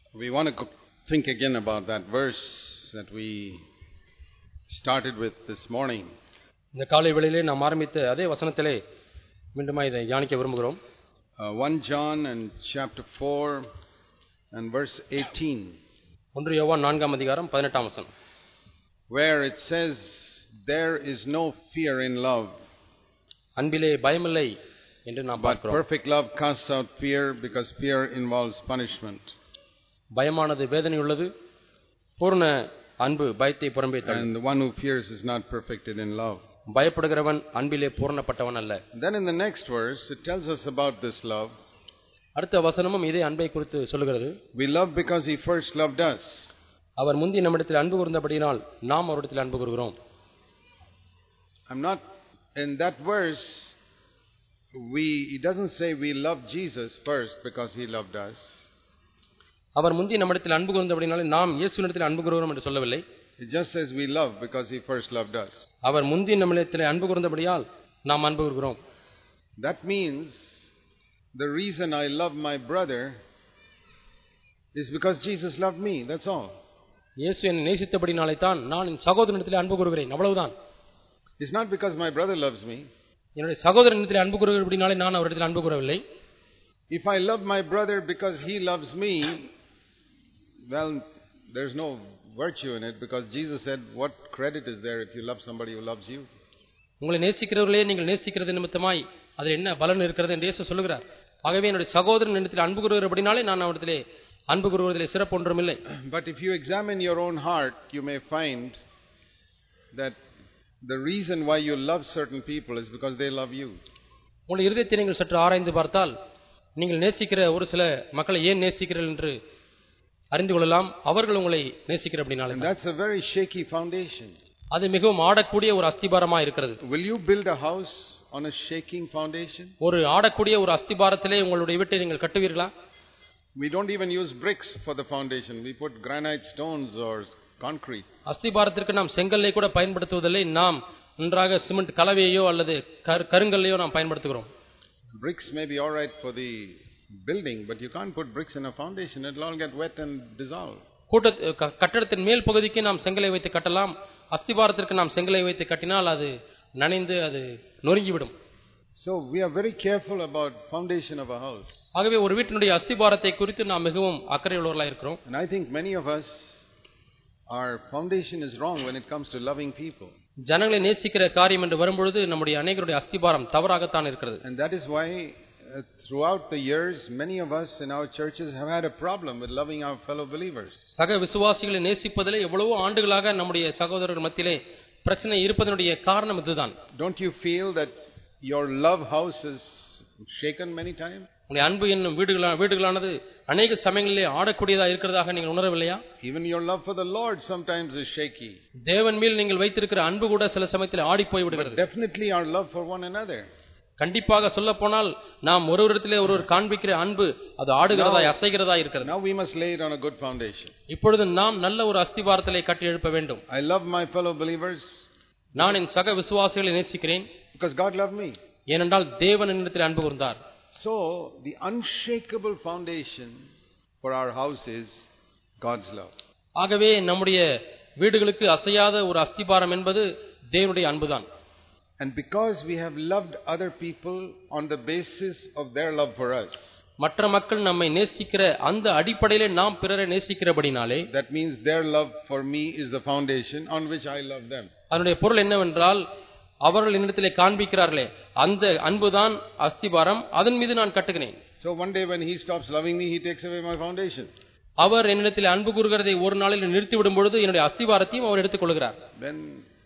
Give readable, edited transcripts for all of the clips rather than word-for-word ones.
We want to think again about that verse that we started with this morning. இந்த காலை வேளையிலே நாம் ஆரம்பித்த அதே வசனத்திலே மீண்டும் இதை தியானிக்க விரும்புகிறோம். 1 John and chapter 4 and verse 18. 1 யோவான் 4ஆம் அதிகாரம் 18ஆம் வசனம். Where it says there is no fear in love. அன்பிலே பயமில்லை என்று நாம் But பார்க்கிறோம். perfect love casts out fear because fear involves punishment. பயமானது வேதனை உள்ளது, பூர்ண அன்பு பயத்தை புறம்பே தள்ளும். And the one who fears is not perfected in love. பயப்படுகிறவன் அன்பிலே பூர்ணப்பட்டவன் அல்ல. Then in the next verse it tells us about this love. அடுத்த வசனமும் இதே அன்பை குறித்து சொல்கிறது. We love because he first loved us. அவர் முந்தி நம்மிடத்தில் அன்பு கூர்ந்தபடியினால் நாம் அவரிடத்தில் அன்பு கூறுகிறோம். I'm not in that verse. It doesn't say we love Jesus first because he loved us. அவர் முந்தி நம்மிடத்தில் அன்பு கூர்ந்தபடியினால் நாம் இயேசுவினிடத்தில் அன்பு கூறுகிறோம் என்று சொல்லவில்லை. It just says we love because he first loved us. அவர் முந்தி நம்மிடத்தில் அன்பு கூர்ந்தபடியால் நாம் அன்பு கூறுகிறோம். That means the reason I love my brother is because Jesus loved me. That's all. இயேசு என்னை நேசித்தபடினாலே தான் நான் என் சகோதரனிடத்தில் அன்பு கூறுகிறேன், அவ்வளவுதான். It's not because my brother loves me. என்னுடைய சகோதரனிடத்தில் அன்பு கூறுகிறபடினாலே நான் அவரிடத்தில் அன்பு கூறவில்லை. If I love my brother because he loves me, well, there's no virtue in it because Jesus said, what credit is there if you love somebody who loves you? உங்களை நேசிக்கிறவர்களே நீங்கள் நேசிக்கிறது நிமித்தமாய் அதில் என்ன பலன் இருக்கிறது என்று இயேசு சொல்லுகிறார். ஆகவே என்னுடைய சகோதரன் இடத்தில் அன்பு கூறுகிறபடினாலே நான் அவரிடத்திலே அன்பு கூறுவதிலே சிறப்பு ஒன்றும் இல்லை. But if you examine your own heart, you may find that the reason why you love certain people is because they love you. உங்களுடைய இருதயத்தை நீங்கள் சற்று ஆராய்ந்து பார்த்தால் நீங்கள் நேசிக்கிற ஒரு சில மக்களை ஏன் நேசிக்கிறீர்கள் என்று அறிந்து கொள்ளலாம். அவர்கள் உங்களை நேசிக்கிற அப்படினாலே. And that's a very shaky foundation. அது மிகவும் ஆடக்கூடிய ஒரு அஸ்திபாரமாக இருக்கிறது. Will you build a house on a shaking foundation? ஒரு ஆடக்கூடிய ஒரு அஸ்திபாரத்திலே உங்களுடைய வீட்டை நீங்கள் கட்டுவீர்களா? We don't even use bricks for the foundation. We put granite stones or concrete. அஸ்திபாரத்திற்கு நாம் செங்கல்லை கூட பயன்படுத்துவதில்லை. நாம் நன்றாக சிமெண்ட் கலவையோ அல்லது கருங்கல்லையோ நாம் பயன்படுத்துகிறோம். Bricks may be all right for the building, but you can't put bricks in a foundation. It will all get wet and dissolve. கட்டடத்தின் மேல் பகுதிக்கு நாம் செங்கலை வைத்து கட்டலாம். அஸ்திபாரத்திற்கு நாம் செங்கலை வைத்து கட்டினால் அது நனைந்து அது நொறுங்கிவிடும். So we are very careful about foundation of a house. ஆகவே ஒரு வீட்டினுடைய அஸ்திபாரத்தை குறித்து நாம் மிகவும் அக்கறையுள்ளவர்களாக இருக்கிறோம். And I think many of us, our foundation is wrong when it comes to loving people. ஜனங்களை நேசிக்கிற காரியம் என்று வரும்பொழுது நம்முடைய அநேகருடைய அஸ்திபாரம் தவறாகத்தான் இருக்கிறது. And that is why throughout the years many of us in our churches have had a problem with loving our fellow believers. சக விசுவாசிகளை நேசிப்பதிலே எவ்வளவோ ஆண்டுகளாக நம்முடைய சகோதரர்கள் மத்தியிலே பிரச்சனை இருப்பதனுடைய காரணம் இதுதான். Don't you feel that your love house is shaken many times? உங்களுடைய அன்பு என்னும் வீடுகளானது அநேக சமயங்களிலே ஆடக்கூடியதாக இருக்கிறதாக நீங்கள் உணரவில்லையா? Even your love for the Lord sometimes is shaky. தேவன் மேல் நீங்கள் வைத்திருக்கிற அன்பு கூட சில சமயத்தில் ஆடி போய் விடுகிறது. Definitely our love for one another. கண்டிப்பாக சொல்ல போனால் நாம் ஒருவரிடத்திலே ஒருவர் காண்பிக்கிற அன்பு அது ஆடுகிறதா அசைகிறதா இருக்கிறது. Now we must lay it on a good foundation. இப்பொழுது நாம் நல்ல ஒரு அஸ்திபாரத்திலே கட்டி எழுப்ப வேண்டும். I love my fellow believers. நான் என் சக விசுவாசிகளை நேசிக்கிறேன். Because God loved me. ஏனென்றால் தேவன் என்னிடத்தில் அன்பு கூர்ந்தார். So the unshakable foundation for our house is God's love. ஆகவே நம்முடைய வீடுகளுக்கு அசையாத ஒரு அஸ்திபாரம் என்பது தேவனுடைய அன்புதான். And because we have loved other people on the basis of their love for us, மற்ற மக்கள் நம்மை நேசிக்கிற அந்த அடிப்படையிலே நாம் பிறரை நேசிக்கிறபடினாலே, that means their love for me is the foundation on which I love them. அதனுடைய பொருள் என்னவென்றால் அவர்கள் என்னிடத்திலே காண்பிக்கிறார்களே அந்த அன்புதான் அஸ்திபாரம், அதன் மீது நான் கட்டுகிறேன். So one day when he stops loving me, he takes away my foundation. அவர் என்னிடத்தில் அன்பு கூறுகிறதை ஒரு நாளில் நிறுத்திவிடும் பொழுது என்னுடைய அஸ்திபாரத்தையும் அவர் எடுத்துக் கொள்கிறார். Then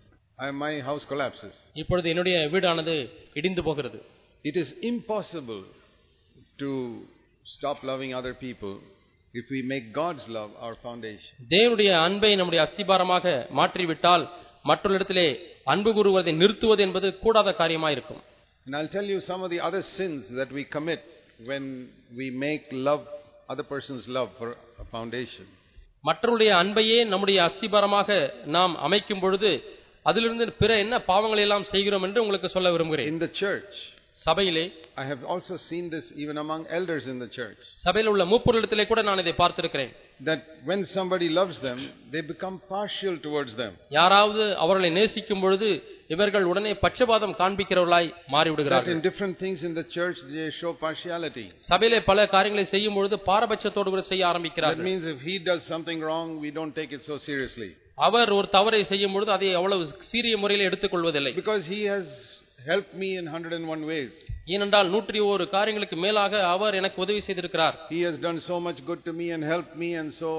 my house collapses. இப்பொழுது என்னுடைய வீடானது இடிந்து போகிறது. It is impossible to stop loving other people if we make God's love our foundation. தேவனுடைய அன்பை நம்முடைய அஸ்திபாரமாக மாற்றிவிட்டால் மற்றொருஇடத்திலே அன்பு கூறுவதை நிறுத்துவது என்பது கூடாத காரியமாக இருக்கும். And I'll tell you some of the other sins that we commit when we make love, other person's love for a foundation. மற்றவருடைய அன்பையே நம்முடைய அஸ்திபாரமாக நாம் அமைக்கும் பொழுது அதிலிருந்து பிற என்ன பாவங்களை எல்லாம் செய்கிறோம் என்று உங்களுக்கு சொல்ல விரும்புகிறேன். In the church, சபையிலே I have also seen this even among elders in the church, சபையில் உள்ள மூப்பர்களிடத்திலே கூட நான் இதை பார்த்திருக்கிறேன். that when somebody loves them, they become partial towards them. யாராவது அவர்களை நேசிக்கும் பொழுது இவர்கள் உடனே பட்சபாதம் காண்பிக்கிறவர்களாய் That மாறிவிடுகிறார்கள். in different things in the church they show partiality. சபையிலே பல காரியங்களை செய்யும் பொழுது பாரபட்சத்தோடு கூட செய்ய That ஆரம்பிக்கிறார்கள். means if he does something wrong, we don't take it so seriously, அவர் ஒரு தவறை செய்யும் பொழுது அதை அவ்வளவு சீரிய முறையில் எடுத்துக்கொள்வதில்லை. because he has helped me in 101 ways. ஏனென்றால் 101 காரியங்களுக்கு மேலாக அவர் எனக்கு உதவி செய்திருக்கிறார். He has done so much good to me and helped me, and so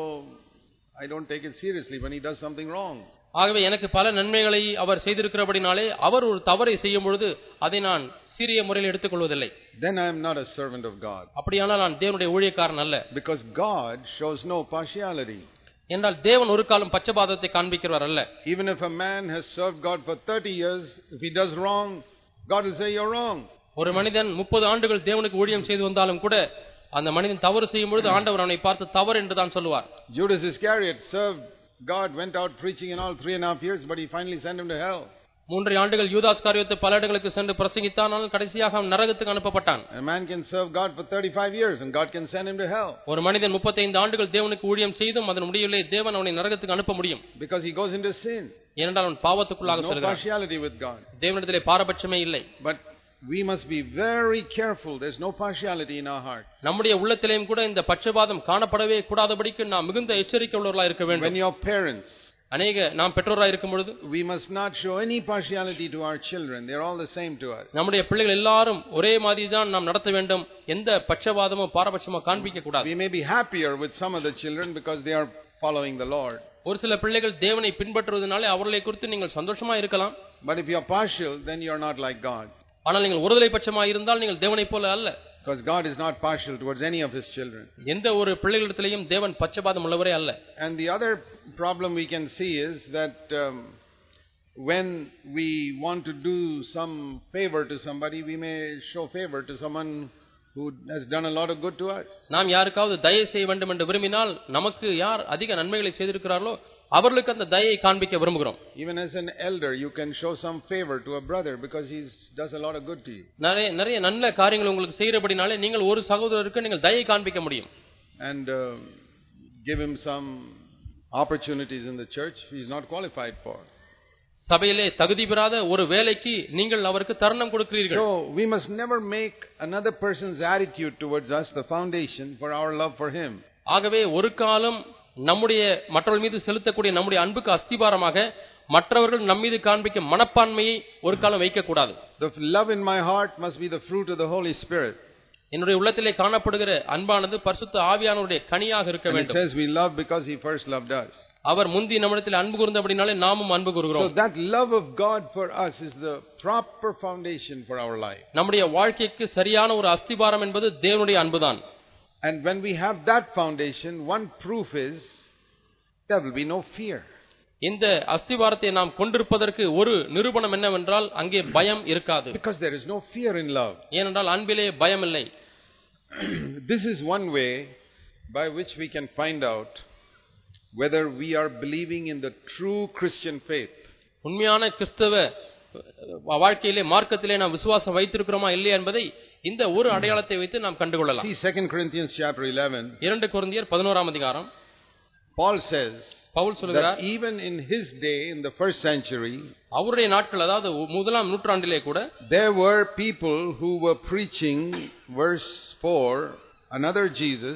I don't take it seriously when he does something wrong. ஆகவே எனக்கு பல நன்மைகளை அவர் செய்திருக்கிறபடினாலே அவர் ஒரு தவறை செய்யும் பொழுது அதை நான் சீரிய முறையில் எடுத்துக்கொள்வதில்லை. Then I am not a servant of God, அப்படியானால் நான் தேவனுடைய ஊழியக்காரன் அல்ல. because God shows no partiality. என்றால் தேவன் ஒரு காலம் பட்சபாதத்தை காண்பிக்கிறவர் அல்ல. Even if a man has served God for 30 years, if he does wrong, God will say you're wrong. ஒரு மனிதன் 30 ஆண்டுகள் தேவனுக்கு ஊழியம் செய்து வந்தாலும் கூட அந்த மனிதன் தவறு செய்யும் பொழுது ஆண்டவர் அவனை பார்த்து தவறு என்று தான் சொல்லுவார். Judas Iscariot served God, went out preaching in all 3.5 years, but he finally sent him to hell. 3 ஆண்டுகள் யூதாஸ் காரியோத்து பல இடங்களுக்கு சென்று பிரசங்கித்தான், ஆனால் கடைசியாக அவன் நரகத்துக்கு அனுப்பப்பட்டான். A man can serve God for 35 years and God can send him to hell, ஒரு மனிதன் 35 ஆண்டுகள் தேவனுக்கு ஊழியம் செய்தும் அதன் முடிவிலே தேவன் அவனை நரகத்துக்கு அனுப்ப முடியும். because he goes into sin. ஏனென்றால் அவன் பாவத்துக்குள்ளாக There's no செல்கிறான். partiality with God. தேவனிடத்திலே பாரபட்சமே இல்லை. But we must be very careful. There's no partiality in our hearts. நம்முடைய உள்ளத்திலேயும் கூட இந்த பட்சபாதம் காணப்படவே கூடாதபடிக்கு நாம் மிகுந்த எச்சரிக்கை உள்ளவர்களாக இருக்க When வேண்டும். you're parents, நாம் பெற்றோராக இருக்கும் பொழுது we must not show any partiality to our children. They're all the same to us. நம்முடைய பிள்ளைகள் எல்லாரும் ஒரே மாதிரி தான் நாம் நடத்த வேண்டும். எந்த பட்சபாதமோ பாரபட்சமோ காண்பிக்க கூடாது. We may be happier with some of the children because they are following the Lord. ஒரு சில பிள்ளைகள் தேவனை பின்பற்றுவதனாலே அவர்களை குறித்து நீங்கள் சந்தோஷமா இருக்கலாம். But if you're partial, then you're not like God. ஆனால் நீங்கள் ஒருதலை பட்சமா இருந்தால் நீங்கள் தேவனை போல அல்ல. Because God is not partial towards any of his children. எந்த ஒரு பிள்ளைகளிடத்திலேயும் தேவன் பட்சபாதம் உள்ளவரே அல்ல. And the other problem we can see is that when we want to do some favor to somebody, we may show favor to someone who has done a lot of good to us. நாம் யாருக்காவது தயை செய்ய வேண்டும் என்று விரும்பினால் நமக்கு யார் அதிக நன்மைகளை செய்திருக்கிறார்களோ அவர்களுக்கு அந்த தயையை காண்பிக்க விரும்புகிறோம். Even as an elder, you can show some favor to a brother because he does a lot of good to you. நிறைய நல்ல காரியங்கள் உங்களுக்கு செய்யறபடினாலே நீங்கள் ஒரு சகோதரருக்கு நீங்கள் தயை காண்பிக்க முடியும். And give him some opportunities in the church he is not qualified for. சபையிலே தகுதி பெறாத ஒரு வேலைக்கு நீங்கள் அவருக்கு தருணம் கொடுக்கிறீர்கள். So we must never make another person's attitude towards us the foundation for our love for him. ஆகவே ஒரு காலம் நம்முடைய மற்றவர்கள் மீது செலுத்தக்கூடிய நம்முடைய அன்புக்கு அஸ்திபாரமாக மற்றவர்கள் நம் மீது காண்பிக்கும் மனப்பான்மையை ஒரு காலம் வைக்க கூடாது. The love in my heart must be the fruit of the Holy Spirit. என்னுடைய உள்ளத்திலே காணப்படுகிற அன்பானது பரிசுத்த ஆவியானவருடைய கனியாக இருக்க வேண்டும். It says we love because he first loved us. அவர் முந்தி நம்மிடத்தில் அன்பு கூர்ந்தபடினாலே நாமும் அன்பு கூறுகிறோம். So that love of God for us is the proper foundation for our life. நம்முடைய வாழ்க்கைக்கு சரியான ஒரு அஸ்திபாரம் என்பது தேவனுடைய அன்புதான். And when we have that foundation, one proof is there will be no fear. இந்த அஸ்திபாரத்தை நாம் கொண்டிருப்பதற்கு ஒரு நிரூபணம் என்னவென்றால் அங்கே பயம் இருக்காது. Because there is no fear in love. ஏனென்றால் அன்பிலே பயம் இல்லை. This is one way by which we can find out whether we are believing in the true Christian faith. உண்மையான கிறிஸ்தவ வாழ்க்கையிலே மார்க்கத்திலே நாம் விசுவாசம் வைத்திருக்கிறோமா இல்லையா என்பதை இந்த ஒரு அடையாளத்தை வைத்து நாம் கண்டுகொள்ளலாம். See 2 Corinthians chapter 11. 2 கொரிந்தியர் 11ஆம் அதிகாரம். Paul says பவுல் சொல்கிறார், that even in his day, in the first century, அவருடைய நாட்கள் அதாவது முதலாம் நூற்றாண்டிலே கூட there were people who were preaching, verse 4, another Jesus.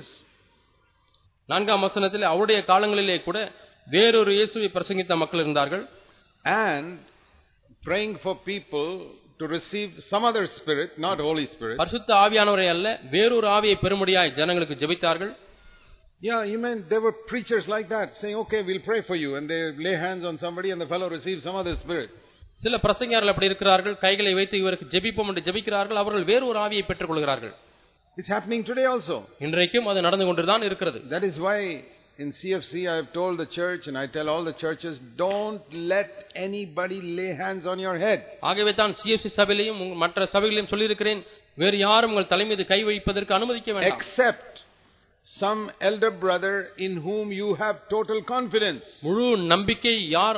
4ஆம் வசனத்திலே அவருடைய காலங்களிலே கூட வேறொரு இயேசுவை பிரசங்கித்த மக்கள் இருந்தார்கள். And praying for people to receive some other spirit, not Holy Spirit. பரிசுத்த ஆவியானவரை அல்ல வேறொரு ஆவியை பெறும்படியாய் ஜனங்களுக்கு ஜெபித்தார்கள். Yeah, you mean there were preachers like that saying, okay, we'll pray for you, and they lay hands on somebody and the fellow receives some other spirit. சில பிரசங்கியார்கள் அப்படி இருக்கிறார்கள், கைகளை வைத்து இவருக்கு ஜெபிப்போம் என்று ஜெபிக்கிறார்கள், அவர்கள் வேறொரு ஆவியை பெற்றுக் கொள்கிறார்கள். It's happening today also. இன்றைக்கும் அது நடந்து கொண்டுதான் இருக்கிறது. That is why in CFC I have told the church and I tell all the churches, don't let anybody lay hands on your head. ஆகவே தான் CFC சபையிலும் மற்ற சபைகளிலும் சொல்லி இருக்கிறேன், வேறு யாரும் உங்கள் தலை மீது கை வைப்பதற்கு அனுமதிக்க வேண்டாம். Except some elder brother in whom you have total confidence. முழு நம்பிக்கை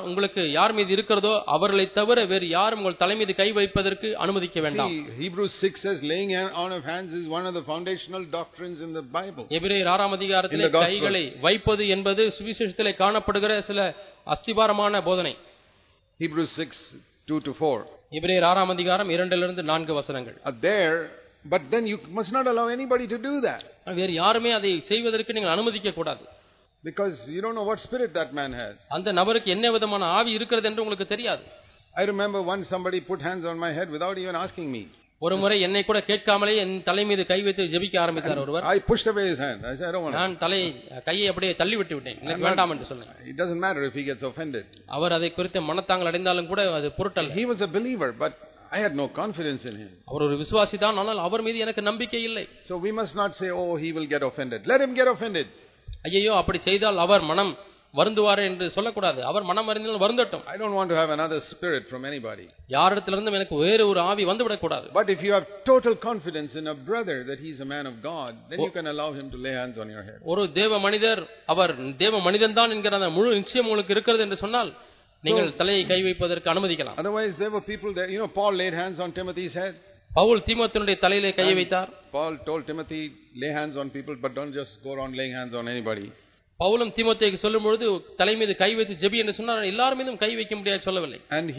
யார் மீது இருக்கிறதோ அவர்களை தவிர வேறு யாரும் உங்கள் தலை மீது கை வைப்பதற்கு அனுமதிக்க வேண்டாம். See, Hebrews 6 says laying on of hands is one of the foundational doctrines in the Bible. எபிரேயர் 6 ஆம் அதிகாரத்திலே கைகளை வைப்பது என்பது சுவிசேஷத்திலே காணப்படுகிற சில அஸ்திபாரமான போதனை. Hebrews 6 2 to 4. எபிரேயர் 6 ஆம் அதிகாரம் 2 லிருந்து 4 வசனங்கள். There, but then you must not allow anybody to do that. வேறு யாருமே அதை செய்வதற்கு நீங்கள் அனுமதிக்க கூடாது. Because you don't know what spirit that man has. அந்த நபருக்கு என்ன விதமான ஆவி இருக்கிறது என்று உங்களுக்கு தெரியாது. I remember once somebody put hands on my head without even asking me. ஒரு முறை என்னை கூட கேட்காமலே என் தலை மீது கை வைத்து ஜெபிக்க ஆரம்பித்தார் ஒருவர். I pushed away his hand. I said I don't want. நான் கையை அப்படியே தள்ளி விட்டு விட்டேன். எனக்கு வேண்டாம் என்று சொன்னேன். It doesn't matter if he gets offended. அவர் அதை குறித்து மனத்தாங்கல் அடைந்தாலும் கூட அது பொருட்டல்ல. He was a believer, but I had no confidence in him. அவர் ஒரு விசுவாசி தான், ஆனால் அவர் மீது எனக்கு நம்பிக்கை இல்லை. So we must not say, oh, he will get offended. Let him get offended. ஐயோ அப்படி செய்தால் அவர் மனம் வருந்துவார் என்று சொல்லக்கூடாது. அவர் மனம் வருந்தினால் வருந்தட்டும். I don't want to have another spirit from anybody. யாரிடத்திலிருந்தும் எனக்கு வேறு ஒரு ஆவி வந்துவிடக் கூடாது. But if you have total confidence in a brother that he is a man of God, then you can allow him to lay hands on your head. ஒரு தேவ மனிதர் அவர் தேவ மனிதன்தான் என்கிற அந்த முழு நிச்சயம் உங்களுக்கு இருக்கிறது என்று சொன்னால் நீங்கள் தலையை கை வைப்பதற்கு அனுமதிக்கலாம். Otherwise there were people there, Paul laid hands on Timothy's head. Pavul தீமோத்தேயுடைய தலையிலே கையை வைத்தார். Paul told Timothy, lay hands on people, but don't just go around laying hands on anybody. பவுலும் தீமோத்தேயுக்கு சொல்லும்பொழுது தலை மீது கை வைத்து ஜெபி என்று சொன்னார். எல்லார் மீதும் கை வைக்க முடியாது சொல்லவில்லை. And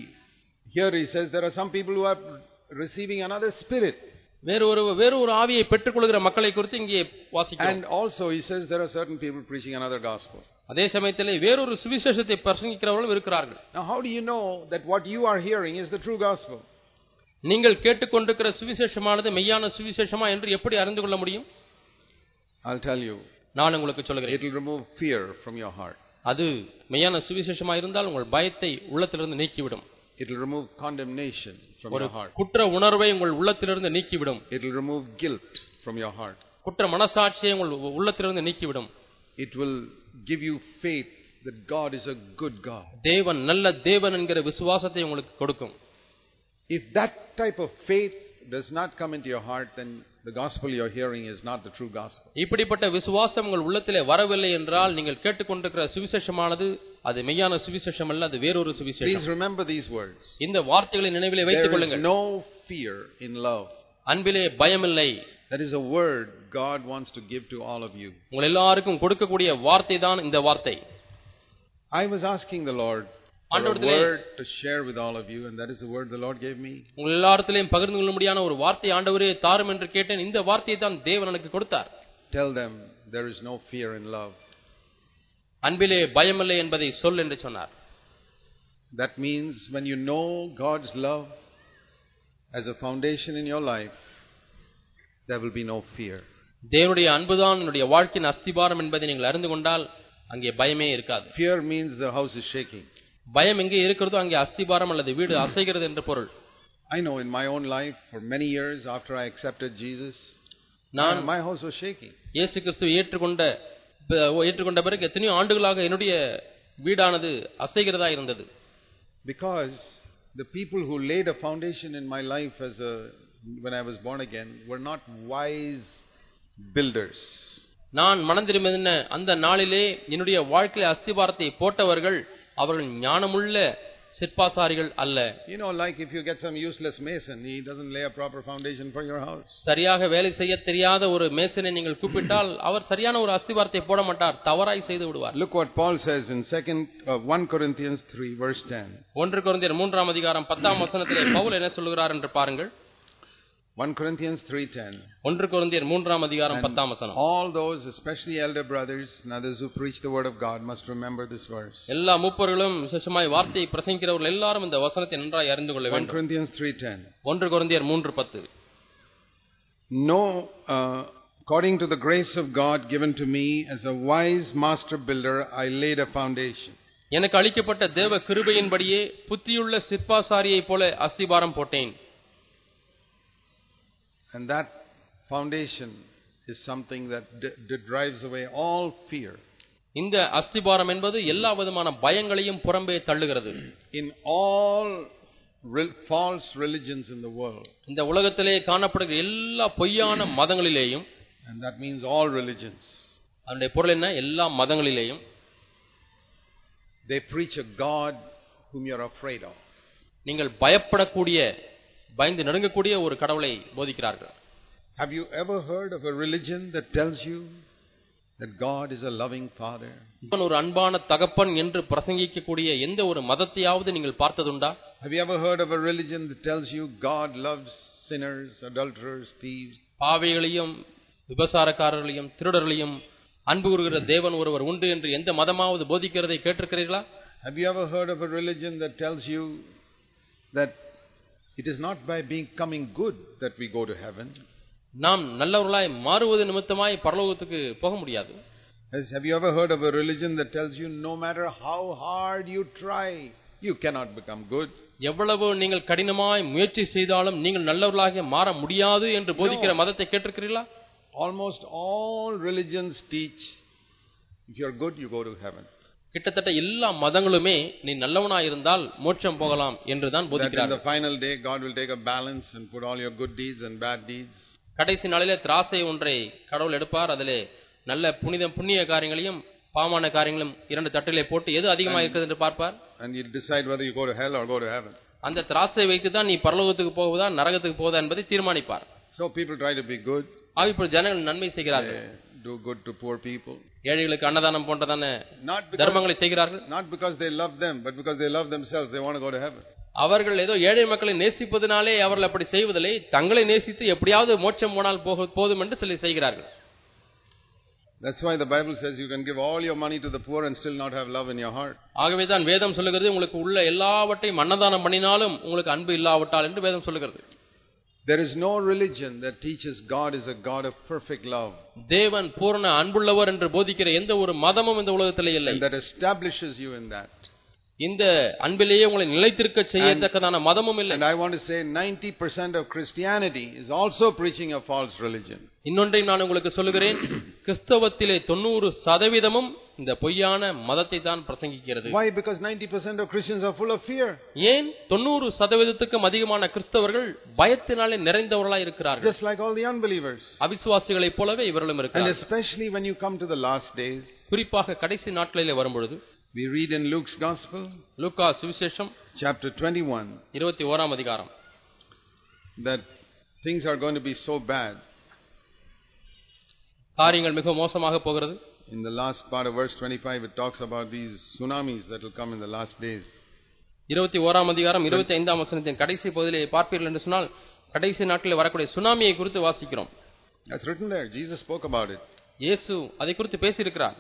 here he says there are some people who are receiving another spirit. வேறு ஒரு ஆவியை பெற்றுக்கொள்கிற மக்களை குறித்து இங்கே வாசிக்கிறோம். And also he says there are certain people preaching another gospel. அதே சமயத்திலே வேறொரு சுவிசேஷத்தை பிரசங்கிக்கிறவர்களும் இருக்கிறார்கள். Now how do you know that what you are hearing is the true gospel? நீங்கள் கேட்டுக்கொண்டிருக்கிற சுவிசேஷமானது மெய்யான சுவிசேஷமா என்று எப்படி அறிந்து கொள்ள முடியும்? I'll tell you. நான் உங்களுக்கு சொல்கிறேன். It will remove fear from your heart. அது மெய்யான சுவிசேஷமா இருந்தால் உங்கள் பயத்தை உள்ளத்திலிருந்து நீக்கிவிடும். It will remove condemnation from your heart. குற்ற உணர்வை உங்கள் உள்ளத்திலிருந்து நீக்கிவிடும். It will remove guilt from your heart. குற்ற மனசாட்சியை உங்கள் உள்ளத்திலிருந்து நீக்கிவிடும். It will give you faith that God is a good God. தேவன் நல்ல தேவன் என்கிற விசுவாசத்தை உங்களுக்கு கொடுக்கும். If that type of faith does not come into your heart, then the gospel you are hearing is not the true gospel. இப்படிப்பட்ட விசுவாசம் உங்கள் உள்ளத்திலே வரவில்லை என்றால் நீங்கள் கேட்டுக்கொண்டிருக்கிற சுவிசேஷமானது அது மெய்யான சுவிசேஷம் அல்ல, அது வேறொரு சுவிசேஷம். Please remember these words. இந்த வார்த்தைகளை நினைவிலே வைத்துக் கொள்ளுங்கள். There is no fear in love. அன்பிலே பயமில்லை. That is a word God wants to give to all of you. உங்கள் எல்லாருக்கும் கொடுக்கக்கூடிய வார்த்தை தான் இந்த வார்த்தை. I was asking the Lord for a word to share with all of you, and that is the word the Lord gave me. உங்கள் எல்லாரிடத்திலும் பகிர்ந்து கொள்ள முடியாத ஒரு வார்த்தை ஆண்டவரே தாரும் என்று கேட்டேன். இந்த வார்த்தையை தான் தேவன் எனக்கு கொடுத்தார். Tell them there is no fear in love. அன்பிலே பயமில்லை என்பதை சொல் என்று சொன்னார். That means when you know God's love as a foundation in your life, there will be no fear. தேவனுடைய அன்புதான் என்னுடைய வாழ்க்கையின் அஸ்திபாரம் என்பதை நீங்கள் அறிந்து கொண்டால் அங்கே பயமே இருக்காது. Fear means the house is shaking. பயம் எங்கே இருக்கிறதோ அங்கே அஸ்திபாரம் அல்லது வீடு அசைகிறது என்று பொருள். I know in my own life for many years after I accepted Jesus, my house was shaking. இயேசு கிறிஸ்துவை ஏற்றுக்கொண்ட பிறகு எத்தனையோ ஆண்டுகளாக என்னுடைய வீடானது அசைகிறதா இருந்தது. Because the people who laid a foundation in my life when I was born again were not wise builders. நான் மனம் திரும்பின அந்த நாளிலே என்னுடைய வாழ்க்கையில அஸ்திபாரத்தை போட்டவர்கள் அவர்கள் ஞானமுள்ள சிற்பாசாரிகள் அல்ல. Like if you get some useless mason, he doesn't lay a proper foundation for your house. சரியாக வேலை செய்ய தெரியாத ஒரு மேசனை நீங்கள் கூப்பிட்டால் அவர் சரியான ஒரு அஸ்திபாரத்தை போட மாட்டார், தவறாய் செய்து விடுவார். Look what Paul says in 1 Corinthians 3 verse 10. 1 கொரிந்தியர் 3 ஆம் அதிகாரம் 10 ஆம் வசனத்திலே பவுல் என்ன சொல்கிறார் என்று பாருங்கள். 1 Corinthians 3:10. 1 கொரிந்தியர் 3 ஆம் அதிகாரம் 10 ஆம் வசனம். All those, especially elder brothers and others who preach the word of God, must remember this verse. எல்லா மூப்பர்களும் விசேஷமாய் வார்த்தையை பிரசங்கிக்கிறவர்கள் எல்லாரும் இந்த வசனத்தை நன்றாய் அறிந்து கொள்ள வேண்டும். 1 Corinthians 3:10. 1 கொரிந்தியர் 3:10. No, according to the grace of God given to me as a wise master builder, I laid a foundation. எனக்கு அளிக்கப்பட்ட தேவ கிருபையின்படியே புத்தியுள்ள சிற்பாசாரியைப் போல அஸ்திபாரம் போட்டேன். And that foundation is something that drives away all fear. இந்த அஸ்திபாரம் என்பது எல்லா விதமான பயங்களையும் புறம்பே தள்ளுகிறது. In all false religions in the world, இந்த உலகத்திலே காணப்படுகிற எல்லா பொய்யான மதங்களிலேயும் And that means all religions. அதனுடைய பொருள் என்ன? எல்லா மதங்களிலேயும் they preach a God whom you are afraid of. நீங்கள் பயப்படக்கூடிய, பயந்து நடுங்கக்கூடிய ஒரு கடவுளை போதிக்கிறார்கள். Have you ever heard of a religion that tells you that God is a loving father? இவன் ஒரு அன்பான தகப்பன் என்று பிரசங்கிக்கக்கூடிய எந்த ஒரு மதத்தையாவது நீங்கள் பார்த்ததுண்டா? Have you ever heard of a religion that tells you God loves sinners, adulterers, thieves? பாவிகளையும் விபசாரக்காரர்களையும் திருடர்களையும் அன்பு கூறுகிற தேவன் ஒருவர் உண்டு என்று எந்த மதமாவது போதிக்கிறதை கேட்டிருக்கிறீர்களா? Have you ever heard of a religion that tells you that it is not by becoming good that we go to heaven? நாம் நல்லவர்களாய் மாறுவது நிமித்தமாய் பரலோகத்துக்கு போக முடியாது. Have you ever heard of a religion that tells you no matter how hard you try, you cannot become good? எவ்வளவு நீங்கள் கடினமாய் முயற்சி செய்தாலும் நீங்கள் நல்லவர்களாக மாற முடியாது என்று போதிக்கிற மதத்தை கேட்டிருக்கிறீர்களா? Almost all religions teach if you are good you go to heaven. கிட்டத்தட்ட எல்லா மதங்களுமே நீ நல்லவனாய் இருந்தால் மோட்சம் போகலாம் என்று தான் போதிக்கிறார்கள். In the final day God will take a balance and put all your good deeds and bad deeds. கடைசி நாளிலே திராசை ஒன்றை கடவுள் எடுப்பார், அதிலே நல்ல புண்ணிய காரியங்களையும் பாவமான காரியங்களும் இரண்டு தட்டிலே போட்டு எது அதிகமாக இருக்கிறது என்று பார்ப்பார். And you decide whether you go to hell or go to heaven. அந்த திராசை வைத்து தான் நீ பரலோகத்துக்கு போவதா நரகத்துக்கு போவதா என்பதை தீர்மானிப்பார். So people try to be good. இப்போ ஜனங்கள் நன்மை செய்கிறார்கள். Do good to poor people. ஏழைகளுக்கு அன்னதானம் போன்றதான தர்மங்களை செய்கிறார்கள். Not because they love them, but because they love themselves. They want to go to heaven. அவர்கள் ஏதோ ஏழை மக்களை நேசிப்பதனாலே அவர்கள் அப்படி செய்வதில்லை, தங்களை நேசித்து எப்படியாவது மோட்சம் போனால் போதும் என்று சொல்லி செய்கிறார்கள். That's why the Bible says you can give all your money to the poor and still not have love in your heart. ஆகவே தான் வேதம் சொல்லுகிறது உங்களுக்கு உள்ள எல்லாவற்றையும் அன்னதானம் பண்ணினாலும் உங்களுக்கு அன்பு இல்லாவிட்டால் என்று வேதம் சொல்லுகிறது. There is no religion that teaches God is a God of perfect love. தேவன் பூரண அன்புள்ளவர் என்று போதிக்கிற எந்த ஒரு மதமும் இந்த உலகத்திலே இல்லை. And that establishes you in that. இந்த அன்பிலேயே உங்களை நிலைத்திருக்க செய்யத்தக்கதான மதமும் இல்லை. And I want to say 90% of Christianity is also preaching a false religion. இன்னொன்றையும் நான் உங்களுக்கு சொல்லுகிறேன், கிறிஸ்தவத்திலே 90% இந்த பொய்யான மதத்தை தான் பிரசங்கிக்கிறது. Why? Because 90% of Christians are full of fear. ஏன் 90%க்கும் அதிகமான கிறிஸ்தவர்கள் பயத்தினாலே நிறைந்தவர்களாய் இருக்கிறார்கள். Just like all the unbelievers. அவிசுவாசிகளைப் போலவே இவர்களும் இருக்கிறார்கள். And especially when you come to the last days. குறிப்பாக கடைசி நாட்களிலே வரும்பொழுது we read in Luke's Gospel, லூக்கா சுவிசேஷம் chapter 21, 21ஆம் அதிகாரம், that things are going to be so bad. காரியங்கள் மிக மோசமாக போகிறது. In the last part of verse 25 it talks about these tsunamis that will come in the last days. 21ஆம் அதிகாரம் 25ஆம் வசனத்தின் கடைசி பகுதியிலே பார்ப்பீர்கள் என்று சொன்னால் கடைசி நாட்களில் வரக்கூடிய சுனாமியை குறித்து வாசிக்கிறோம். That's written there. Jesus spoke about it. இயேசு அதை குறித்து பேசி இருக்கிறார்.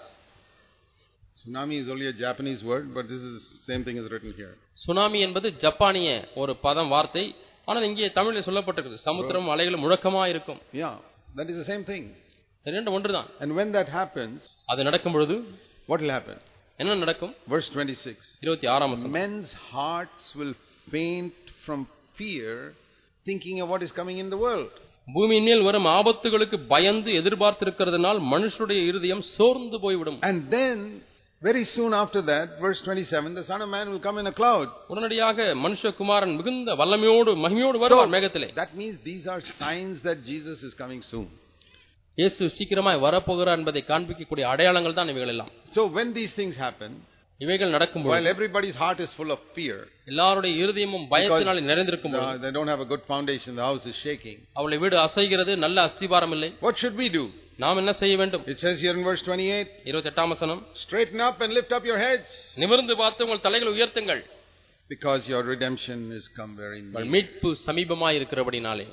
Tsunami is only a Japanese word, but this is the same thing is written here. Tsunami என்பது ஜப்பானிய ஒரு பதம் வார்த்தை, ஆனால் இங்கே தமிழில் சொல்லப்பட்டிருக்கிறது. சமுத்திரம் அலைகள் முழக்கமாக இருக்கும். Yeah, that is the same thing. இரண்டு ஒன்றுதான். And when that happens, அது நடக்கும் பொழுது what will happen? என்ன நடக்கும்? Verse 26. 26ஆம் வசனம். Men's hearts will faint from fear, thinking of what is coming in the world. பூமியின் மேல் வரும் ஆபத்துகளுக்கு பயந்து எதிர்பார்த்திருக்கிறதுனால் மனுஷருடைய இருதயம் சோர்ந்து போய்விடும். And then very soon after that, verse 27, the Son of Man will come in a cloud. உடனடியாக மனுஷகுமாரன் மிகுந்த வல்லமையோடு மகிமையோடு வருவார் மேகத்திலே. That means these are signs that Jesus is coming soon. இயேசு சீக்கிரமாய் வரப்போகிறார் என்பதை காண்பிக்கக்கூடிய அடையாளங்கள் தான் இவைகள் எல்லாம். So when these things happen, இவைகள் நடக்கும்போது, while everybody's heart is full of fear, எல்லாருடைய இருதயமும் பயத்தினாலே நிறைந்திருக்கும் போது, they don't have a good foundation, the house is shaking, அவளுடைய வீடு அசைகிறது, நல்ல அஸ்திபாரம் இல்லை. what should we do? நாம் என்ன செய்ய வேண்டும்? It says here in verse 28, 28ஆம் வசனம், straighten up and lift up your heads, நிமிர்ந்து பார்த்து உங்கள் தலைகளை உயர்த்துங்கள், because your redemption is come very near. மீட்பு சமீபமாய் இருக்கிறபடினாலே.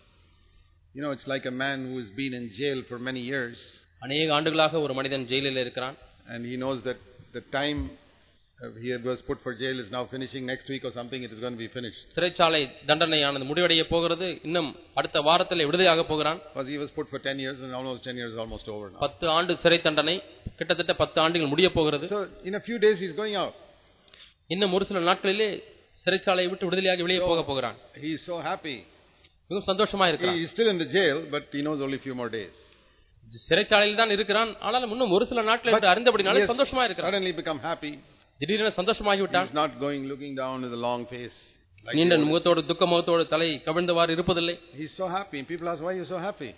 You know, it's like a man who has been in jail for many years. அநேக ஆண்டுகளாக ஒரு மனிதன் ஜெயிலில் இருக்கிறான். And he knows that the time he was put for jail is now finishing. Next week or something it is going to be finished. சிறைச்சாலை தண்டனையானது முடிவடைய போகிறது. இன்னும் அடுத்த வாரத்தில் விடுதலையாக போகிறான். Because he was put for 10 years and almost 10 years is almost over now. 10 ஆண்டு சிறை தண்டனை கிட்டத்தட்ட 10 ஆண்டுகள் முடிய போகிறது. So in a few days he is going out. இன்னும் ஒரு சில நாட்களிலே சிறைச்சாலையை விட்டு விடுதலையாகி வெளியே போக போகிறான். He is so happy. மிகவும் சந்தோஷமா இருக்கிறான். He is still in the jail, but he knows only a few more days. சிறைச்சாலையில் தான் இருக்கிறான், ஆனால் இன்னும் ஒரு சில நாட்கள் என்று அறிந்தபடினாலே சந்தோஷமா இருக்கிறான். Suddenly become happy. திடீரென சந்தோஷமாகி விட்டான். He is not going looking down with a long face. நீண்ட முகத்தோடு துக்க முகத்தோடு தலை கவிழ்ந்தவாறு இருப்பதில்லை. He is so happy. And people ask, why are you so happy?